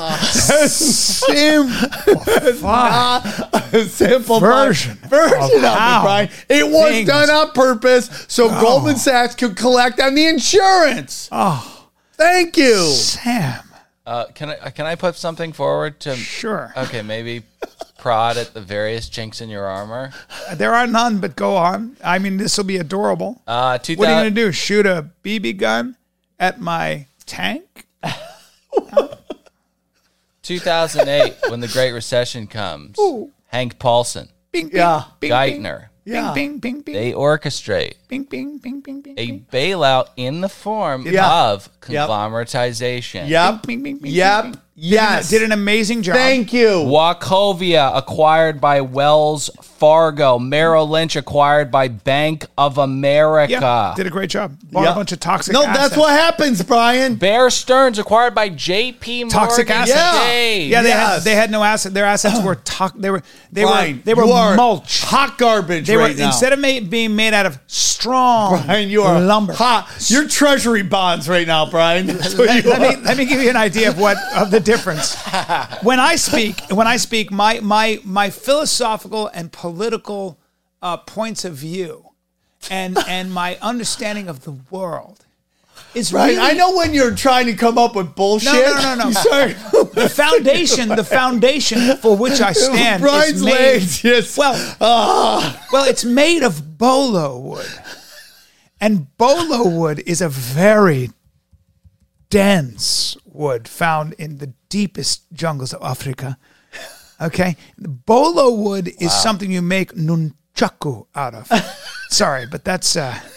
Simplified version of it, Brian. It was done on purpose so Goldman Sachs could collect on the insurance. Oh, thank you, Sam. Can I put something forward to? Sure. Okay, maybe prod at the various chinks in your armor. There are none, but go on. I mean, this will be adorable. What are you going to do? Shoot a BB gun at my tank? 2008, when the Great Recession comes, Hank Paulson, Bing, bing, bing, Geithner, bing, bing, bing, bing. they orchestrate bing, bing, bing, bing, bing. A bailout in the form Yeah. of conglomeratization. Yep. Bing, bing, bing, Yep. bing, bing. Yes. Did an amazing job. Thank you. Wachovia acquired by Wells Fargo. Merrill Lynch acquired by Bank of America. Yeah, did a great job. Bought Yeah. a bunch of toxic No, assets. that's what happens, Brian. Bear Stearns acquired by J.P. Morgan. Toxic assets. Chase. Yeah, Yes. they had no asset. Their assets were Brian, they were you are mulch. hot garbage They right were now. instead of being made out of strong Brian, you are lumber. hot. You're treasury bonds right now, Brian. That's what you are. Let me give you an idea of the difference. When I speak, my philosophical and political points of view, and my understanding of the world is Right, really. I know when you're trying to come up with bullshit. No. You start- The foundation for which I stand Brian's is made. legs just Well, it's made of bolo wood, and bolo wood is a very dense wood found in the deepest jungles of Africa. Okay, bolo wood is something you make nunchaku out of. Sorry, but that's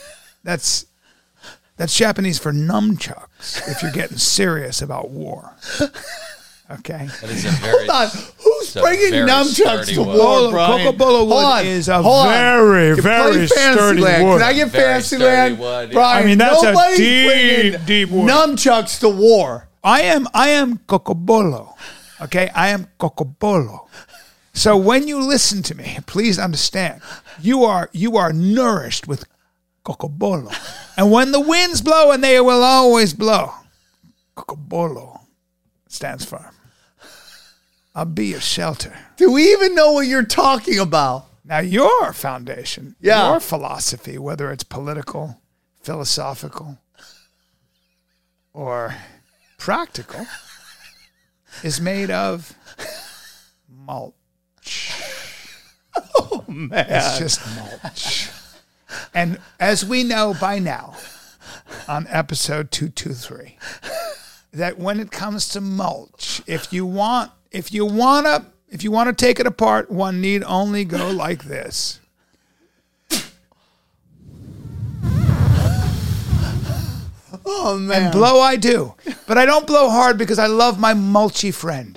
Japanese for nunchucks. If you're getting serious about war, okay. That is a very. Hold on. Who's It's a bringing very nunchucks sturdy to wood. war, Brian? Coco Bolo wood Hold on. is a Hold on. very, You very play sturdy Fantasyland. wood. Can I get Very Fantasyland? sturdy wood, yeah. Brian, I mean, that's a nobody's deep, bringing deep wood. nunchucks to war. I am Cocobolo. Okay, I am Cocobolo. So when you listen to me, please understand, you are nourished with Cocobolo. And when the winds blow, and they will always blow, Cocobolo stands firm. I'll be your shelter. Do we even know what you're talking about? Now your foundation, Yeah. your philosophy, whether it's political, philosophical, or practical, is made of mulch. Oh, man. It's just mulch. And as we know by now, on episode 223, that when it comes to mulch, if you want to take it apart, one need only go like this. Oh, man. And blow I do. But I don't blow hard because I love my mulchy friend.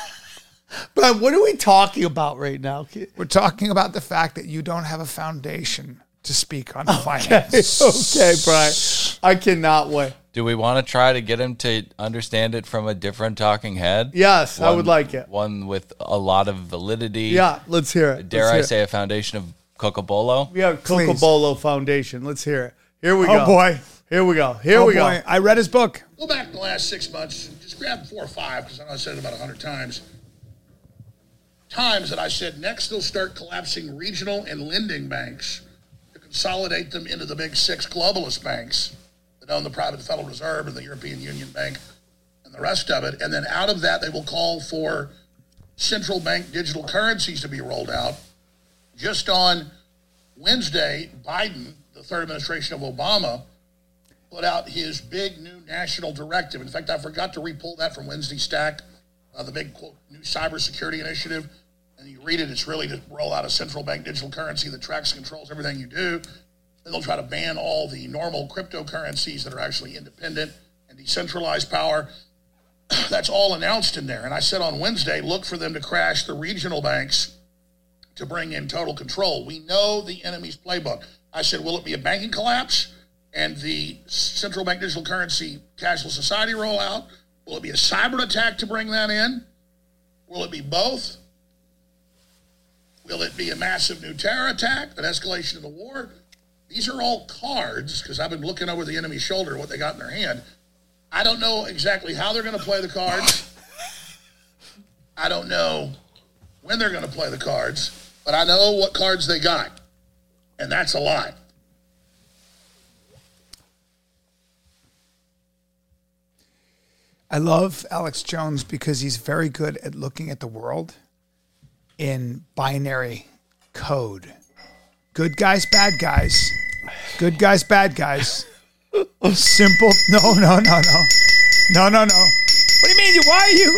But what are we talking about right now? We're talking about the fact that you don't have a foundation to speak on finance. Okay, Brian. I cannot wait. Do we want to try to get him to understand it from a different talking head? Yes, I would like it. One with a lot of validity. Yeah, let's hear it. Dare Let's I hear say a foundation of Cocobolo? it. We have Please. Cocobolo Foundation. Let's hear it. Here we go. Oh, boy. Here we go. Here Oh, we boy. go. I read his book. Go back the last 6 months, just grab 4 or 5, because I know I said it about 100 times. Times that I said next they'll start collapsing regional and lending banks to consolidate them into the big 6 globalist banks that own the private Federal Reserve and the European Union Bank and the rest of it. And then out of that, they will call for central bank digital currencies to be rolled out. Just on Wednesday, Biden, the third administration of Obama, put out his big new national directive. In fact, I forgot to re-pull that from Wednesday Stack, the big quote, new cybersecurity initiative. And you read it, it's really to roll out a central bank digital currency that tracks and controls everything you do. Then they'll try to ban all the normal cryptocurrencies that are actually independent and decentralized power. That's all announced in there. And I said on Wednesday, look for them to crash the regional banks to bring in total control. We know the enemy's playbook. I said, will it be a banking collapse and the central bank digital currency cashless society rollout? Will it be a cyber attack to bring that in? Will it be both? Will it be a massive new terror attack, an escalation of the war? These are all cards, because I've been looking over the enemy's shoulder, what they got in their hand. I don't know exactly how they're going to play the cards. I don't know when they're going to play the cards, but I know what cards they got, and that's a lot. I love Alex Jones because he's very good at looking at the world in binary code. Good guys, bad guys. Good guys, bad guys. Simple. No. No. What do you mean? Why are you?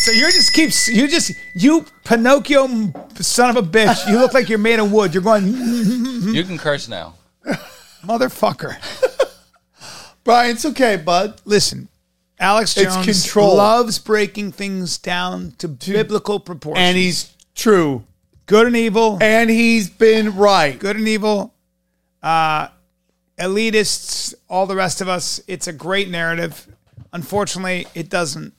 So you Pinocchio son of a bitch. You look like you're made of wood. You're going, You can curse now. motherfucker. Brian, it's okay, bud. Listen, Alex It's Jones control. loves breaking things down to biblical proportions. And he's true. good and evil. And he's been right. Good and evil. Elitists, all the rest of us. It's a great narrative. Unfortunately, it doesn't.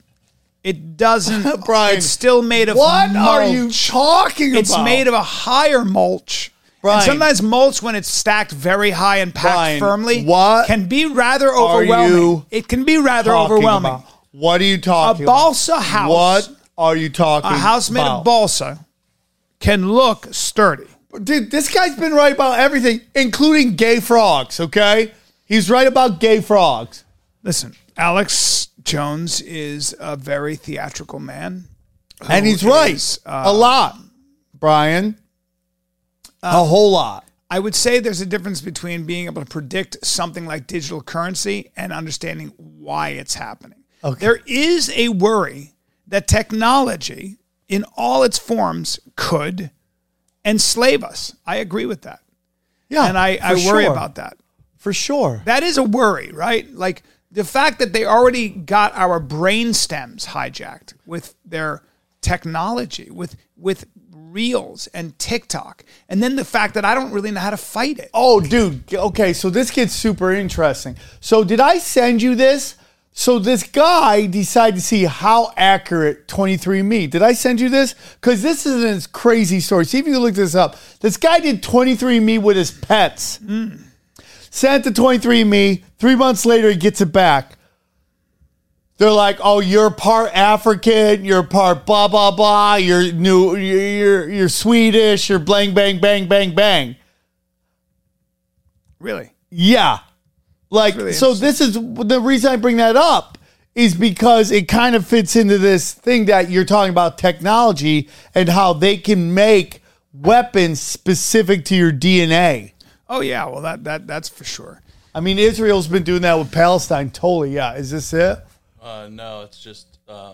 Brian, it's still made of What mulch. are you talking about? It's made of a higher mulch. Brian. And sometimes mulch, when it's stacked very high and packed Brian, firmly, what can be rather are overwhelming. you It can be rather talking overwhelming. about? What are you talking A balsa about? house. What are you talking A house made about? of balsa can look sturdy. Dude, this guy's been right about everything, including gay frogs, okay? He's right about gay frogs. Listen, Alex Jones is a very theatrical man. And he's who right. is, A lot, Brian. A whole lot. I would say there's a difference between being able to predict something like digital currency and understanding why it's happening. Okay. There is a worry that technology in all its forms could enslave us. I agree with that. Yeah, And I for worry sure. about that. For sure. That is a worry, right? Like the fact that they already got our brain stems hijacked with their technology, with Reels and TikTok, and then the fact that I don't really know how to fight it. Oh, dude. Okay, so this gets super interesting. So did I send you this? So this guy decided to see how accurate 23andMe. Did I send you this? Because this is a crazy story. See if you can look this up. This guy did 23andMe with his pets. Sent it to 23andMe. 3 months later, he gets it back. They're like, "Oh, you're part African. You're part blah blah blah. You're new. You're Swedish. You're blang bang bang bang bang." Really? Yeah. Like, really so this is the reason I bring that up is because it kind of fits into this thing that you're talking about technology and how they can make weapons specific to your DNA. Oh yeah, well that's for sure. I mean, Israel's been doing that with Palestine. Totally. Yeah. Is this it? No, it's just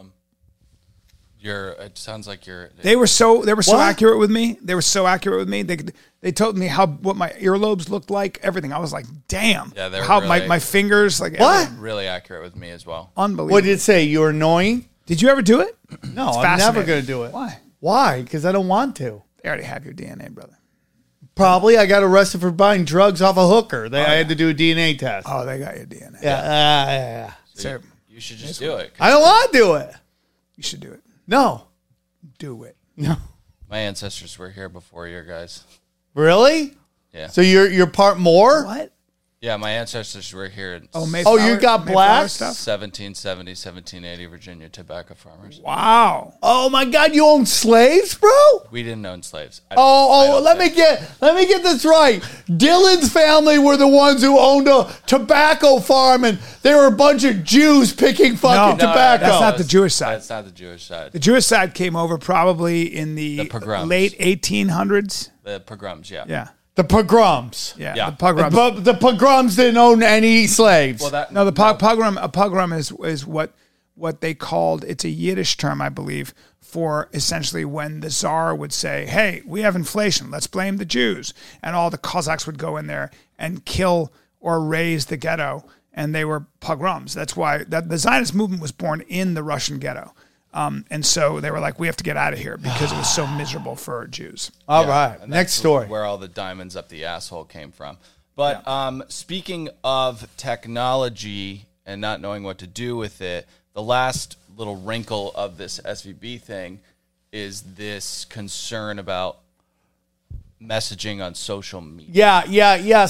it sounds like you're. They were so What? accurate with me. They were so accurate with me. They told me what my earlobes looked like, everything. I was like, damn. Yeah, they were how really- my fingers like What? everything. Really accurate with me as well. Unbelievable. What did it say? You're annoying? Did you ever do it? No, It's I'm never fascinating. going to do it. Why? Why? Because I don't want to. They already have your DNA, brother. Probably. I got arrested for buying drugs off a hooker. I had to do a DNA test. Oh, they got your DNA. Yeah. So You should just do it. I don't want to do it. you should do it. No. Do it. No. My ancestors were here before your guys. Really? Yeah. So you're part more? What? Yeah, my ancestors were here in Oh, Oh, you got black? stuff? 1770, 1780 Virginia tobacco farmers. Wow. Oh my God, you own slaves, bro? We didn't own slaves. I Oh, don't let think. me get this right. Dylan's family were the ones who owned a tobacco farm, and they were a bunch of Jews picking fucking No, tobacco. that's not the Jewish side. That's not the Jewish side. The Jewish side came over probably in the pogroms. late 1800s. The pogroms, yeah. Yeah. The pogroms. Yeah. Yeah. The pogroms. But the pogroms didn't own any slaves. Well, that No, the pogrom. A pogrom is what they called. It's a Yiddish term, I believe, for essentially when the Tsar would say, "Hey, we have inflation. Let's blame the Jews," and all the Cossacks would go in there and kill or raze the ghetto, and they were pogroms. That's why the Zionist movement was born in the Russian ghetto, and so they were like, "We have to get out of here because it was so miserable for Jews." All right. and Next that's story. Where all the diamonds up the asshole came from. But speaking of technology and not knowing what to do with it, the last little wrinkle of this SVB thing is this concern about messaging on social media. Yeah.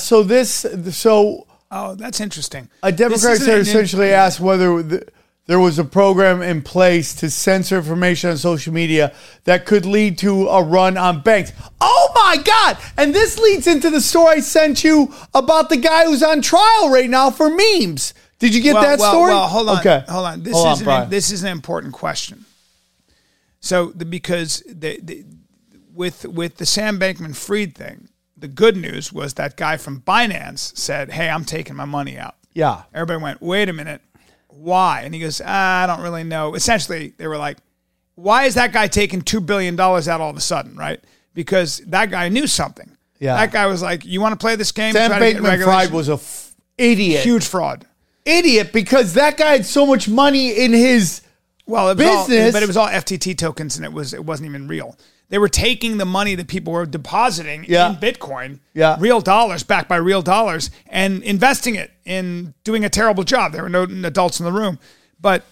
So Oh, that's interesting. a Democrat This senator isn't an- essentially asked whether there was a program in place to censor information on social media that could lead to a run on banks. Oh my God! And this leads into the story I sent you about the guy who's on trial right now for memes. Did you get that story? Well, hold on. Okay. Hold on. Brian. This is an important question. So, because with the Sam Bankman-Fried thing, the good news was that guy from Binance said, "Hey, I'm taking my money out." Yeah. Everybody went, "Wait a minute, why?" And he goes, "I don't really know." Essentially, they were like, why is that guy taking $2 billion out all of a sudden, right? Because that guy knew something. Yeah. That guy was like, you want to play this game? Sam Try to get Bankman-Fried regulation. was a idiot. Huge fraud. Idiot, because that guy had so much money in his Well, it was business. but it was all FTT tokens, and it wasn't even real. They were taking the money that people were depositing Yeah. in Bitcoin, Yeah. real dollars backed by real dollars, and investing it in doing a terrible job. There were no adults in the room, but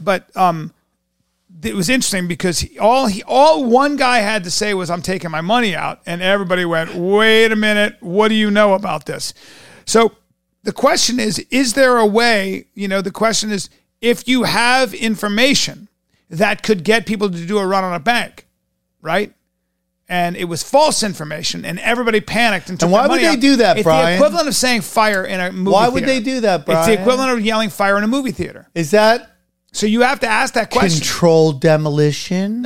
it was interesting because all one guy had to say was, "I'm taking my money out," and everybody went, "Wait a minute, what do you know about this?" So the question is there a way? The question is, if you have information that could get people to do a run on a bank, right? And it was false information, and everybody panicked and took And why their would money they out. do that, It's Brian? the equivalent of saying fire in a movie Why theater. would they do that, It's the Brian? equivalent of yelling fire in a movie theater. Is that So you have to ask that question. controlled demolition?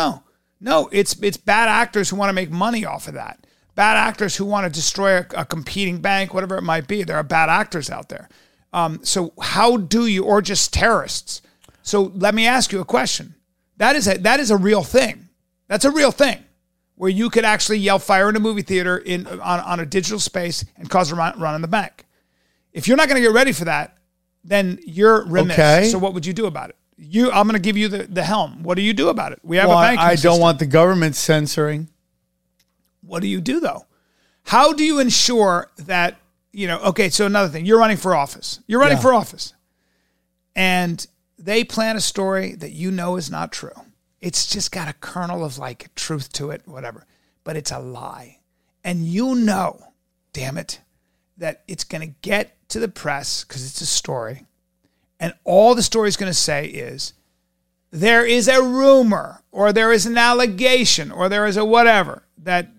No, it's bad actors who want to make money off of that. Bad actors who want to destroy a competing bank, whatever it might be. There are bad actors out there. So how do you, or just terrorists? So let me ask you a question. That is a real thing. That's a real thing, where you could actually yell fire in a movie theater on a digital space and cause a run on the bank. If you're not going to get ready for that, then you're remiss. Okay. So what would you do about it? I'm going to give you the helm. What do you do about it? We have Well, a banking I system. don't want the government censoring. What do you do though? How do you ensure that, okay, so another thing, you're running for office. For office. And they plan a story that is not true. It's just got a kernel of like truth to it, whatever. But it's a lie. And damn it, that it's going to get to the press because it's a story. And all the story is going to say is, there is a rumor, or there is an allegation, or there is a whatever, that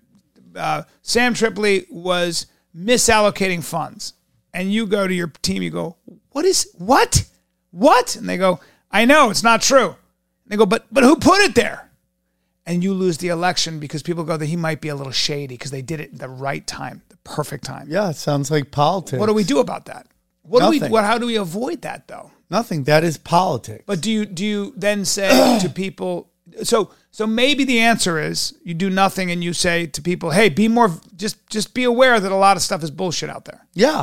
Sam Tripoli was misallocating funds. And you go to your team, you go, what? And they go, I know, it's not true. And they go, but who put it there? And you lose the election because people go that he might be a little shady because they did it at the right time, the perfect time. Yeah, it sounds like politics. What do we do about that? Nothing. How do we avoid that though? Nothing. That is politics. But do you then say to people, so maybe the answer is you do nothing and you say to people, hey, be more, just be aware that a lot of stuff is bullshit out there. Yeah.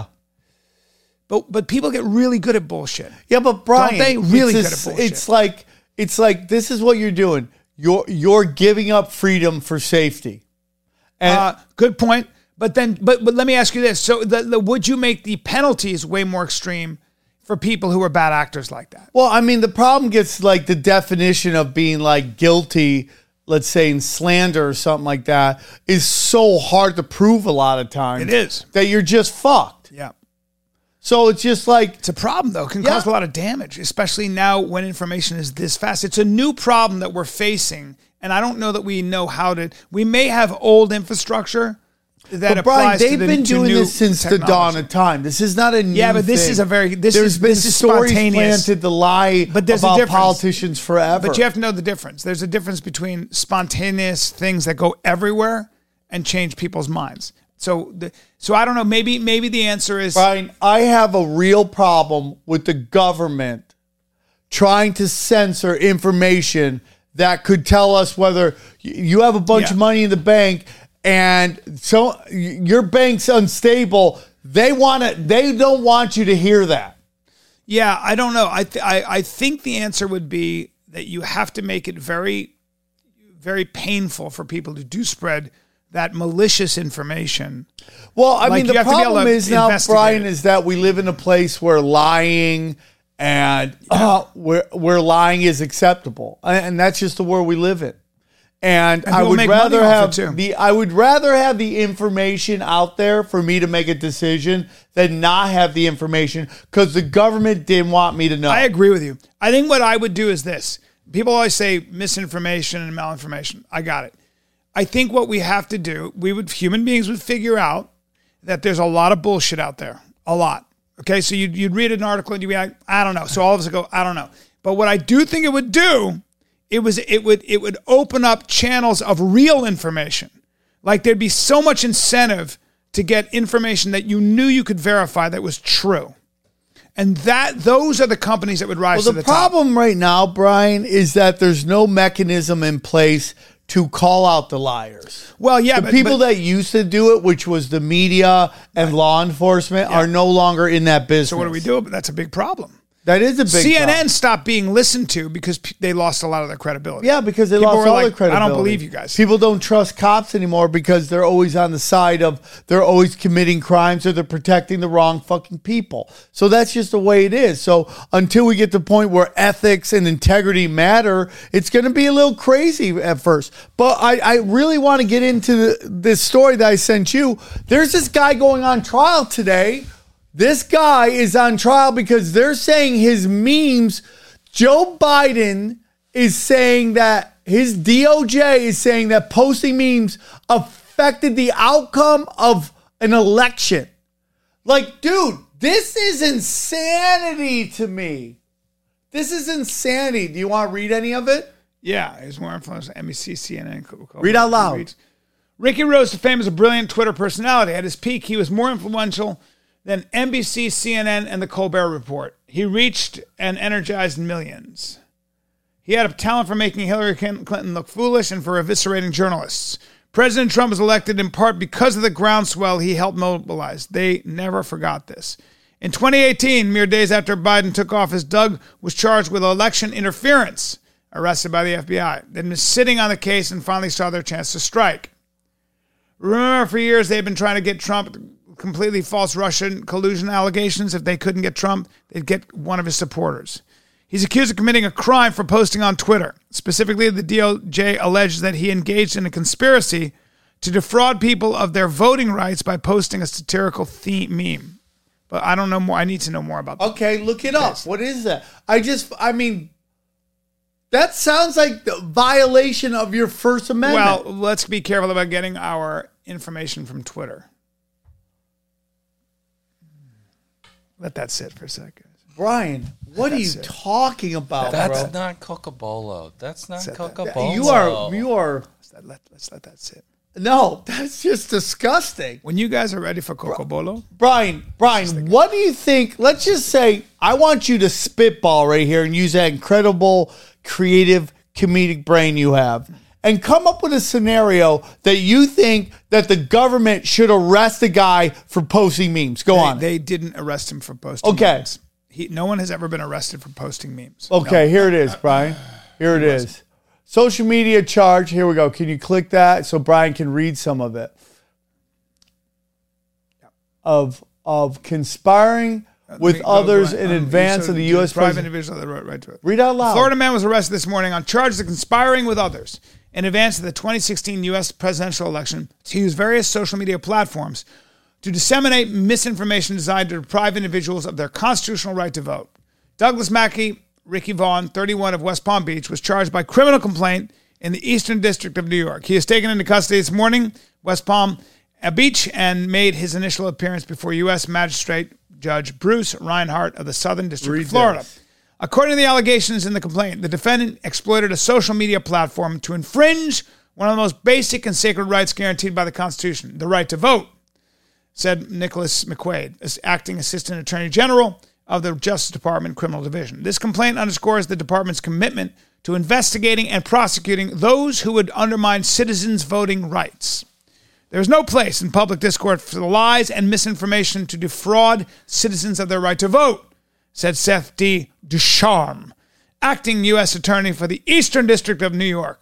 But people get really good at bullshit. Yeah, but Brian, Don't they? Really it's good at bullshit. It's like this is what you're doing. You're giving up freedom for safety. And Good point. But let me ask you this. So would you make the penalties way more extreme for people who are bad actors like that? well, I mean, the problem gets like the definition of being like guilty, let's say in slander or something like that, is so hard to prove a lot of times. It is. That you're just fucked. Yeah. So it's just like, It's a problem, though. It can cause a lot of damage, especially now when information is this fast. It's a new problem that we're facing, and I don't know that we know how to. We may have old infrastructure that but Brian, applies they've to been doing new this since the technology. dawn of time. This is not a new Yeah, but this thing. is a very this There's is been this is stories spontaneous. planted to lie But there's a about difference. politicians forever. But you have to know the difference. There's a difference between spontaneous things that go everywhere and change people's minds. So I don't know. Maybe the answer is Brian, I have a real problem with the government trying to censor information that could tell us whether you have a bunch of money in the bank and so your bank's unstable. They don't want you to hear that. Yeah, I don't know. I think the answer would be that you have to make it very, very painful for people to do spread that malicious information. Well, I Like, mean, you the have to be able problem to is now, investigate Brian, it. is that we live in a place where lying and where lying is acceptable, and that's just the world we live in. And I people would make money rather off it, have too. I would rather have the information out there for me to make a decision than not have the information because the government didn't want me to know. I agree with you. I think what I would do is this. People always say misinformation and malinformation. I got it. I think what we have to do, human beings would figure out that there's a lot of bullshit out there. A lot. Okay, so you'd read an article and you'd be like, I don't know. So all of us would go, I don't know. But what I do think it would do, it would open up channels of real information. Like there'd be so much incentive to get information that you knew you could verify that was true. And those are the companies that would rise to Well, the the problem right now, Brian, is that there's no mechanism in place to call out the liars. Well, yeah, the people that used to do it, which was the media and law enforcement, are no longer in that business. So what do we do? That's a big problem. That is a big CNN problem. stopped being listened to because they lost a lot of their credibility. Yeah, because they People lost were all like, their credibility. I don't believe you guys. People don't trust cops anymore because they're always on the side of they're always committing crimes or they're protecting the wrong fucking people. So that's just the way it is. So until we get to the point where ethics and integrity matter, it's going to be a little crazy at first. But I really want to get into this story that I sent you. There's this guy going on trial today. This guy is on trial because they're saying his memes, Joe Biden is saying that his DOJ is saying that posting memes affected the outcome of an election. Like, dude, this is insanity to me. This is insanity. Do you want to read any of it? Yeah, there's more influence on NBC, CNN. Read out loud. Ricky rose to fame as a brilliant Twitter personality. At his peak, he was more influential than NBC, CNN, and the Colbert Report. He reached and energized millions. He had a talent for making Hillary Clinton look foolish and for eviscerating journalists. President Trump was elected in part because of the groundswell he helped mobilize. They never forgot this. In 2018, mere days after Biden took office, Doug was charged with election interference, arrested by the FBI. They'd been sitting on the case and finally saw their chance to strike. Remember, for years, they'd been trying to get Trump completely false Russian collusion allegations. If they couldn't get Trump, they'd get one of his supporters. He's accused of committing a crime for posting on Twitter. Specifically, the DOJ alleges that he engaged in a conspiracy to defraud people of their voting rights by posting a satirical meme. But I don't know more. I need to know more about that. Okay, look it up. What is that? That sounds like the violation of your First Amendment. Well, let's be careful about getting our information from Twitter. Let that sit for a second. Brian, what are you talking about, That's bro? not Cocobolo. That's not Set that. Cocobolo. You are. Let's let that sit. No, that's just disgusting. When you guys are ready for Cocobolo, Brian, what do you think? Let's just say I want you to spitball right here and use that incredible, creative, comedic brain you have and come up with a scenario that you think that the government should arrest a guy for posting memes. Go on. They didn't arrest him for posting memes. No one has ever been arrested for posting memes. Okay, Here it is, Brian. Here it is. Social media charge. Here we go. Can you click that so Brian can read some of it? Of conspiring with others in advance of the U.S. private individual that wrote right to it. Read out loud. A Florida man was arrested this morning on charges of conspiring with others in advance of the 2016 U.S. presidential election to use various social media platforms to disseminate misinformation designed to deprive individuals of their constitutional right to vote. Douglas Mackey, Ricky Vaughn, 31 of West Palm Beach, was charged by criminal complaint in the Eastern District of New York. He is taken into custody this morning, West Palm Beach, and made his initial appearance before U.S. Magistrate Judge Bruce Reinhart of the Southern District of Florida. According to the allegations in the complaint, the defendant exploited a social media platform to infringe one of the most basic and sacred rights guaranteed by the Constitution, the right to vote, said Nicholas McQuaid, acting Assistant Attorney General of the Justice Department Criminal Division. This complaint underscores the department's commitment to investigating and prosecuting those who would undermine citizens' voting rights. There is no place in public discourse for the lies and misinformation to defraud citizens of their right to vote, said Seth D. Ducharme, acting U.S. Attorney for the Eastern District of New York.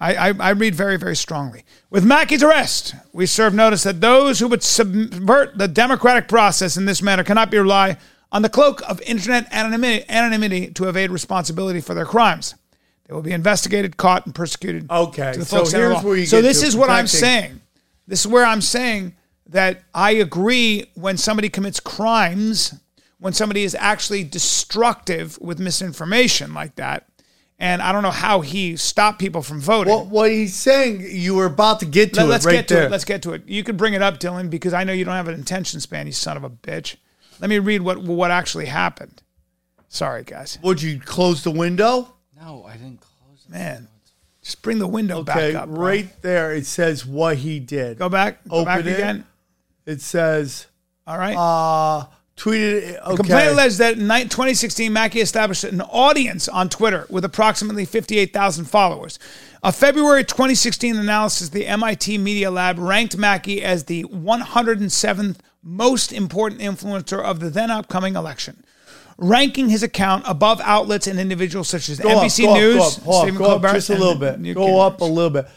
I read very, very strongly. With Mackey's arrest, we serve notice that those who would subvert the democratic process in this manner cannot be rely on the cloak of internet anonymity to evade responsibility for their crimes. They will be investigated, caught, and persecuted. Okay, to the so full extent of here's the law. where you So get this to is what I'm protecting. saying. This is where I'm saying that I agree when somebody commits crimes, when somebody is actually destructive with misinformation like that. And I don't know how he stopped people from voting. Well, what he's saying, you were about to get to Let's it right get to there. it. Let's get to it. You can bring it up, Dylan, because I know you don't have an attention span, you son of a bitch. Let me read what actually happened. Sorry, guys. Would you close the window? No, I didn't close it. Man, just bring the window Okay, back up. bro. right there it says what he did. Go back. Go back Open it. again. It says, All right. Tweeted. The complaint alleged that in 2016, Mackey established an audience on Twitter with approximately 58,000 followers. A February 2016 analysis of the MIT Media Lab ranked Mackey as the 107th most important influencer of the then upcoming election, ranking his account above outlets and individuals such as NBC News, Stephen Colbert. Just a little bit. Go up a little bit.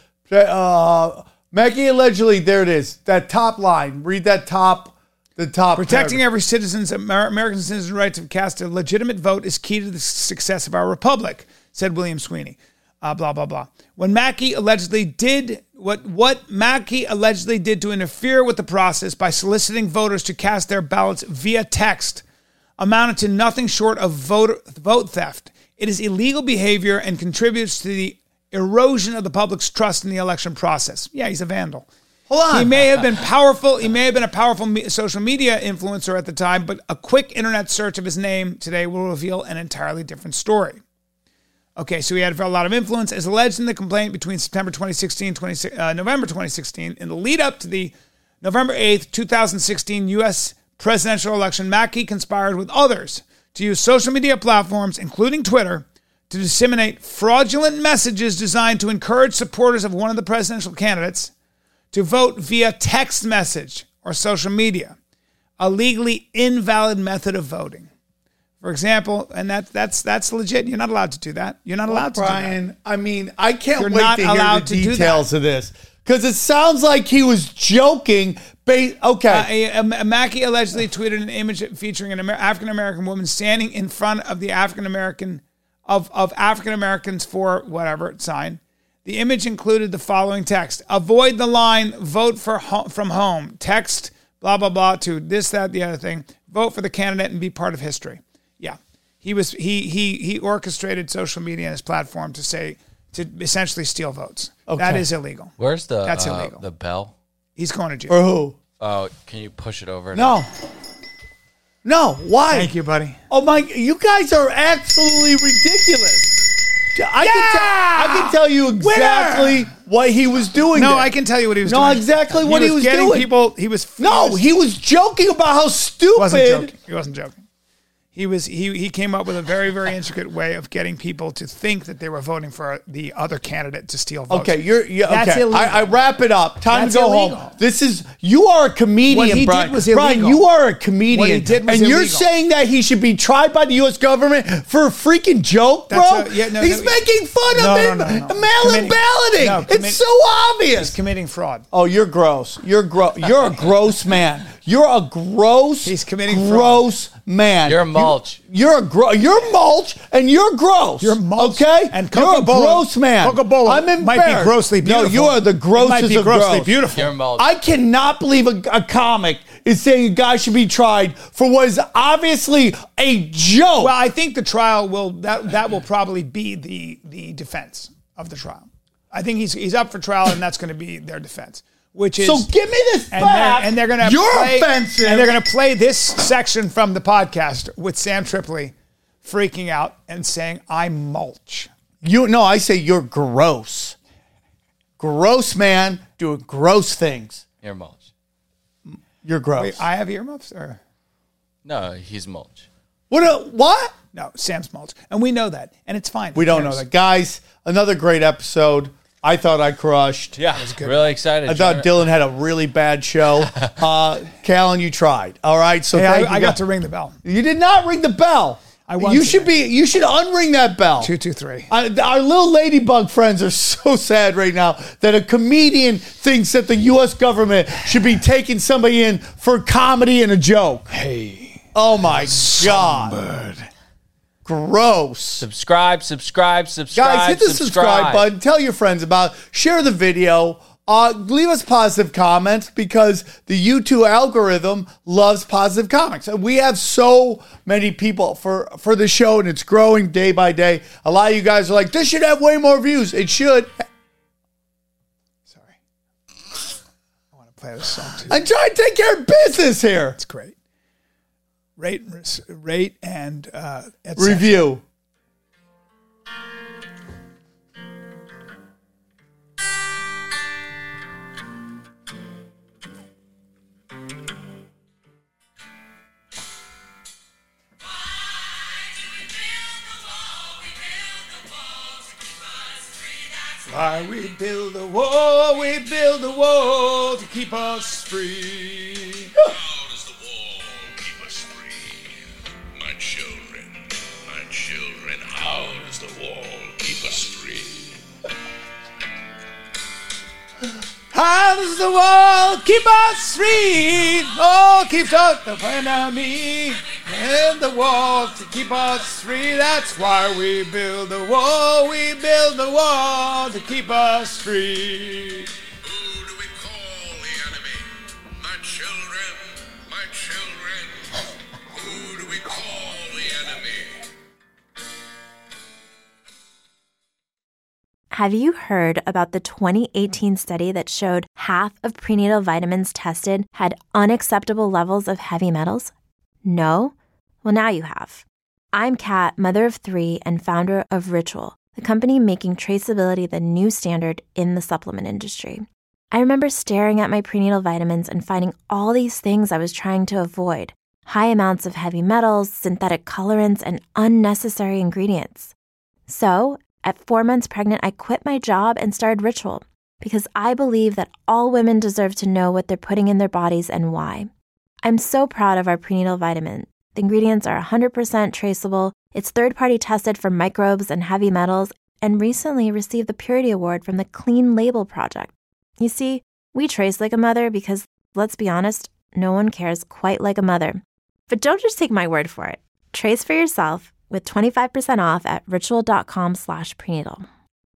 Mackey allegedly, there it is, that top line. Read that top. The top. Protecting paragraph. every citizen's American citizen's right to cast a legitimate vote is key to the success of our republic, said William Sweeney. Blah blah blah. When Mackey allegedly did what Mackey allegedly did to interfere with the process by soliciting voters to cast their ballots via text amounted to nothing short of vote theft. It is illegal behavior and contributes to the erosion of the public's trust in the election process. Yeah, he's a vandal. Hold on. He may have been powerful. He may have been a powerful social media influencer at the time, but a quick internet search of his name today will reveal an entirely different story. Okay, so he had a lot of influence. As alleged in the complaint between September 2016 November 2016, in the lead up to the November 8th, 2016 U.S. presidential election, Mackey conspired with others to use social media platforms, including Twitter, to disseminate fraudulent messages designed to encourage supporters of one of the presidential candidates to vote via text message or social media, a legally invalid method of voting. For example, and that's legit. You're not allowed to do that. You're not allowed to do that. Brian, I mean, I can't You're wait not to hear allowed the to do details that. of this. Because it sounds like he was joking. Okay. Mackey allegedly tweeted an image featuring an African-American woman standing in front of the African-American of African-Americans for whatever sign. The image included the following text: avoid the line, vote from home, text, blah, blah, blah, to this, that, the other thing, vote for the candidate and be part of history. Yeah. He orchestrated social media and his platform to essentially steal votes. Okay. That is illegal. Where's That's illegal. The bell? He's going to jail. For who? Oh, can you push it over? No. No, why? Thank you, buddy. Oh my! You guys are absolutely ridiculous. I can tell you exactly what he was doing. No, there. I can tell you what he was doing. No, exactly what he was getting doing. People. He was joking about how stupid. He wasn't joking. He came up with a very, very intricate way of getting people to think that they were voting for the other candidate to steal votes. Okay, That's okay. illegal. I wrap it up. Time That's to go illegal. home. You are a comedian, What he Brian. did was illegal. Brian, you are a comedian. What he did was and you're illegal. saying that he should be tried by the U.S. government for a freaking joke, bro? He's making fun of him. Mail-in balloting. It's so obvious. He's committing fraud. Oh, you're gross. You're a gross man. You're a gross. He's committing gross man. You're mulch. You're mulch, and you're gross. You're mulch. Okay? And you're a Coca-Cola- gross man. Coca-Cola I'm embarrassed. might be grossly beautiful. No, you are the It grossest might be of grossly gross. beautiful. You're mulch. I cannot believe a comic is saying a guy should be tried for what is obviously a joke. Well, I think the trial that will probably be the defense of the trial. I think he's up for trial, and that's going to be their defense. Which is so give me this back. And they're going to offensive. And they're going to play this section from the podcast with Sam Tripoli freaking out and saying, "I'm mulch." I say you're gross. Gross man doing gross things. You're mulch. You're gross. Wait, I have earmuffs or No, he's mulch. What? no? Sam's mulch, and we know that, and it's fine. We don't know that. Guys, another great episode. I thought I crushed. Yeah, it was good. Really excited. I thought Dylan had a really bad show. Callan, you tried. All right. So Hey, thank I you. got to ring the bell. You did not ring the bell. You should unring that bell. 223. Our little ladybug friends are so sad right now that a comedian thinks that the U.S. government should be taking somebody in for comedy and a joke. Hey. Oh my God. Bird. Gross. Subscribe. Guys, hit the subscribe button. Tell your friends about it. Share the video. Leave us positive comments because the YouTube algorithm loves positive comments. And we have so many people for the show, and it's growing day by day. A lot of you guys are like, this should have way more views. It should. Sorry. I want to play this song too. I'm trying to take care of business here. It's great. Rate and review. why we build a wall. We build a wall to keep us free. How does the wall keep us free? My children, how does the wall keep us free? How does the wall keep us free? Oh, keep out the enemy and the wall to keep us free. That's why we build a wall. We build a wall to keep us free. Who do we call the enemy? My children, who do we call the enemy? Have you heard about the 2018 study that showed half of prenatal vitamins tested had unacceptable levels of heavy metals? No? Well, now you have. I'm Kat, mother of 3 and founder of Ritual, the company making traceability the new standard in the supplement industry. I remember staring at my prenatal vitamins and finding all these things I was trying to avoid: high amounts of heavy metals, synthetic colorants, and unnecessary ingredients. So, at 4 months pregnant, I quit my job and started Ritual because I believe that all women deserve to know what they're putting in their bodies and why. I'm so proud of our prenatal vitamin. The ingredients are 100% traceable, it's third-party tested for microbes and heavy metals, and recently received the Purity Award from the Clean Label Project. You see, we trace like a mother because, let's be honest, no one cares quite like a mother. But don't just take my word for it. Trace for yourself with 25% off at ritual.com/prenatal.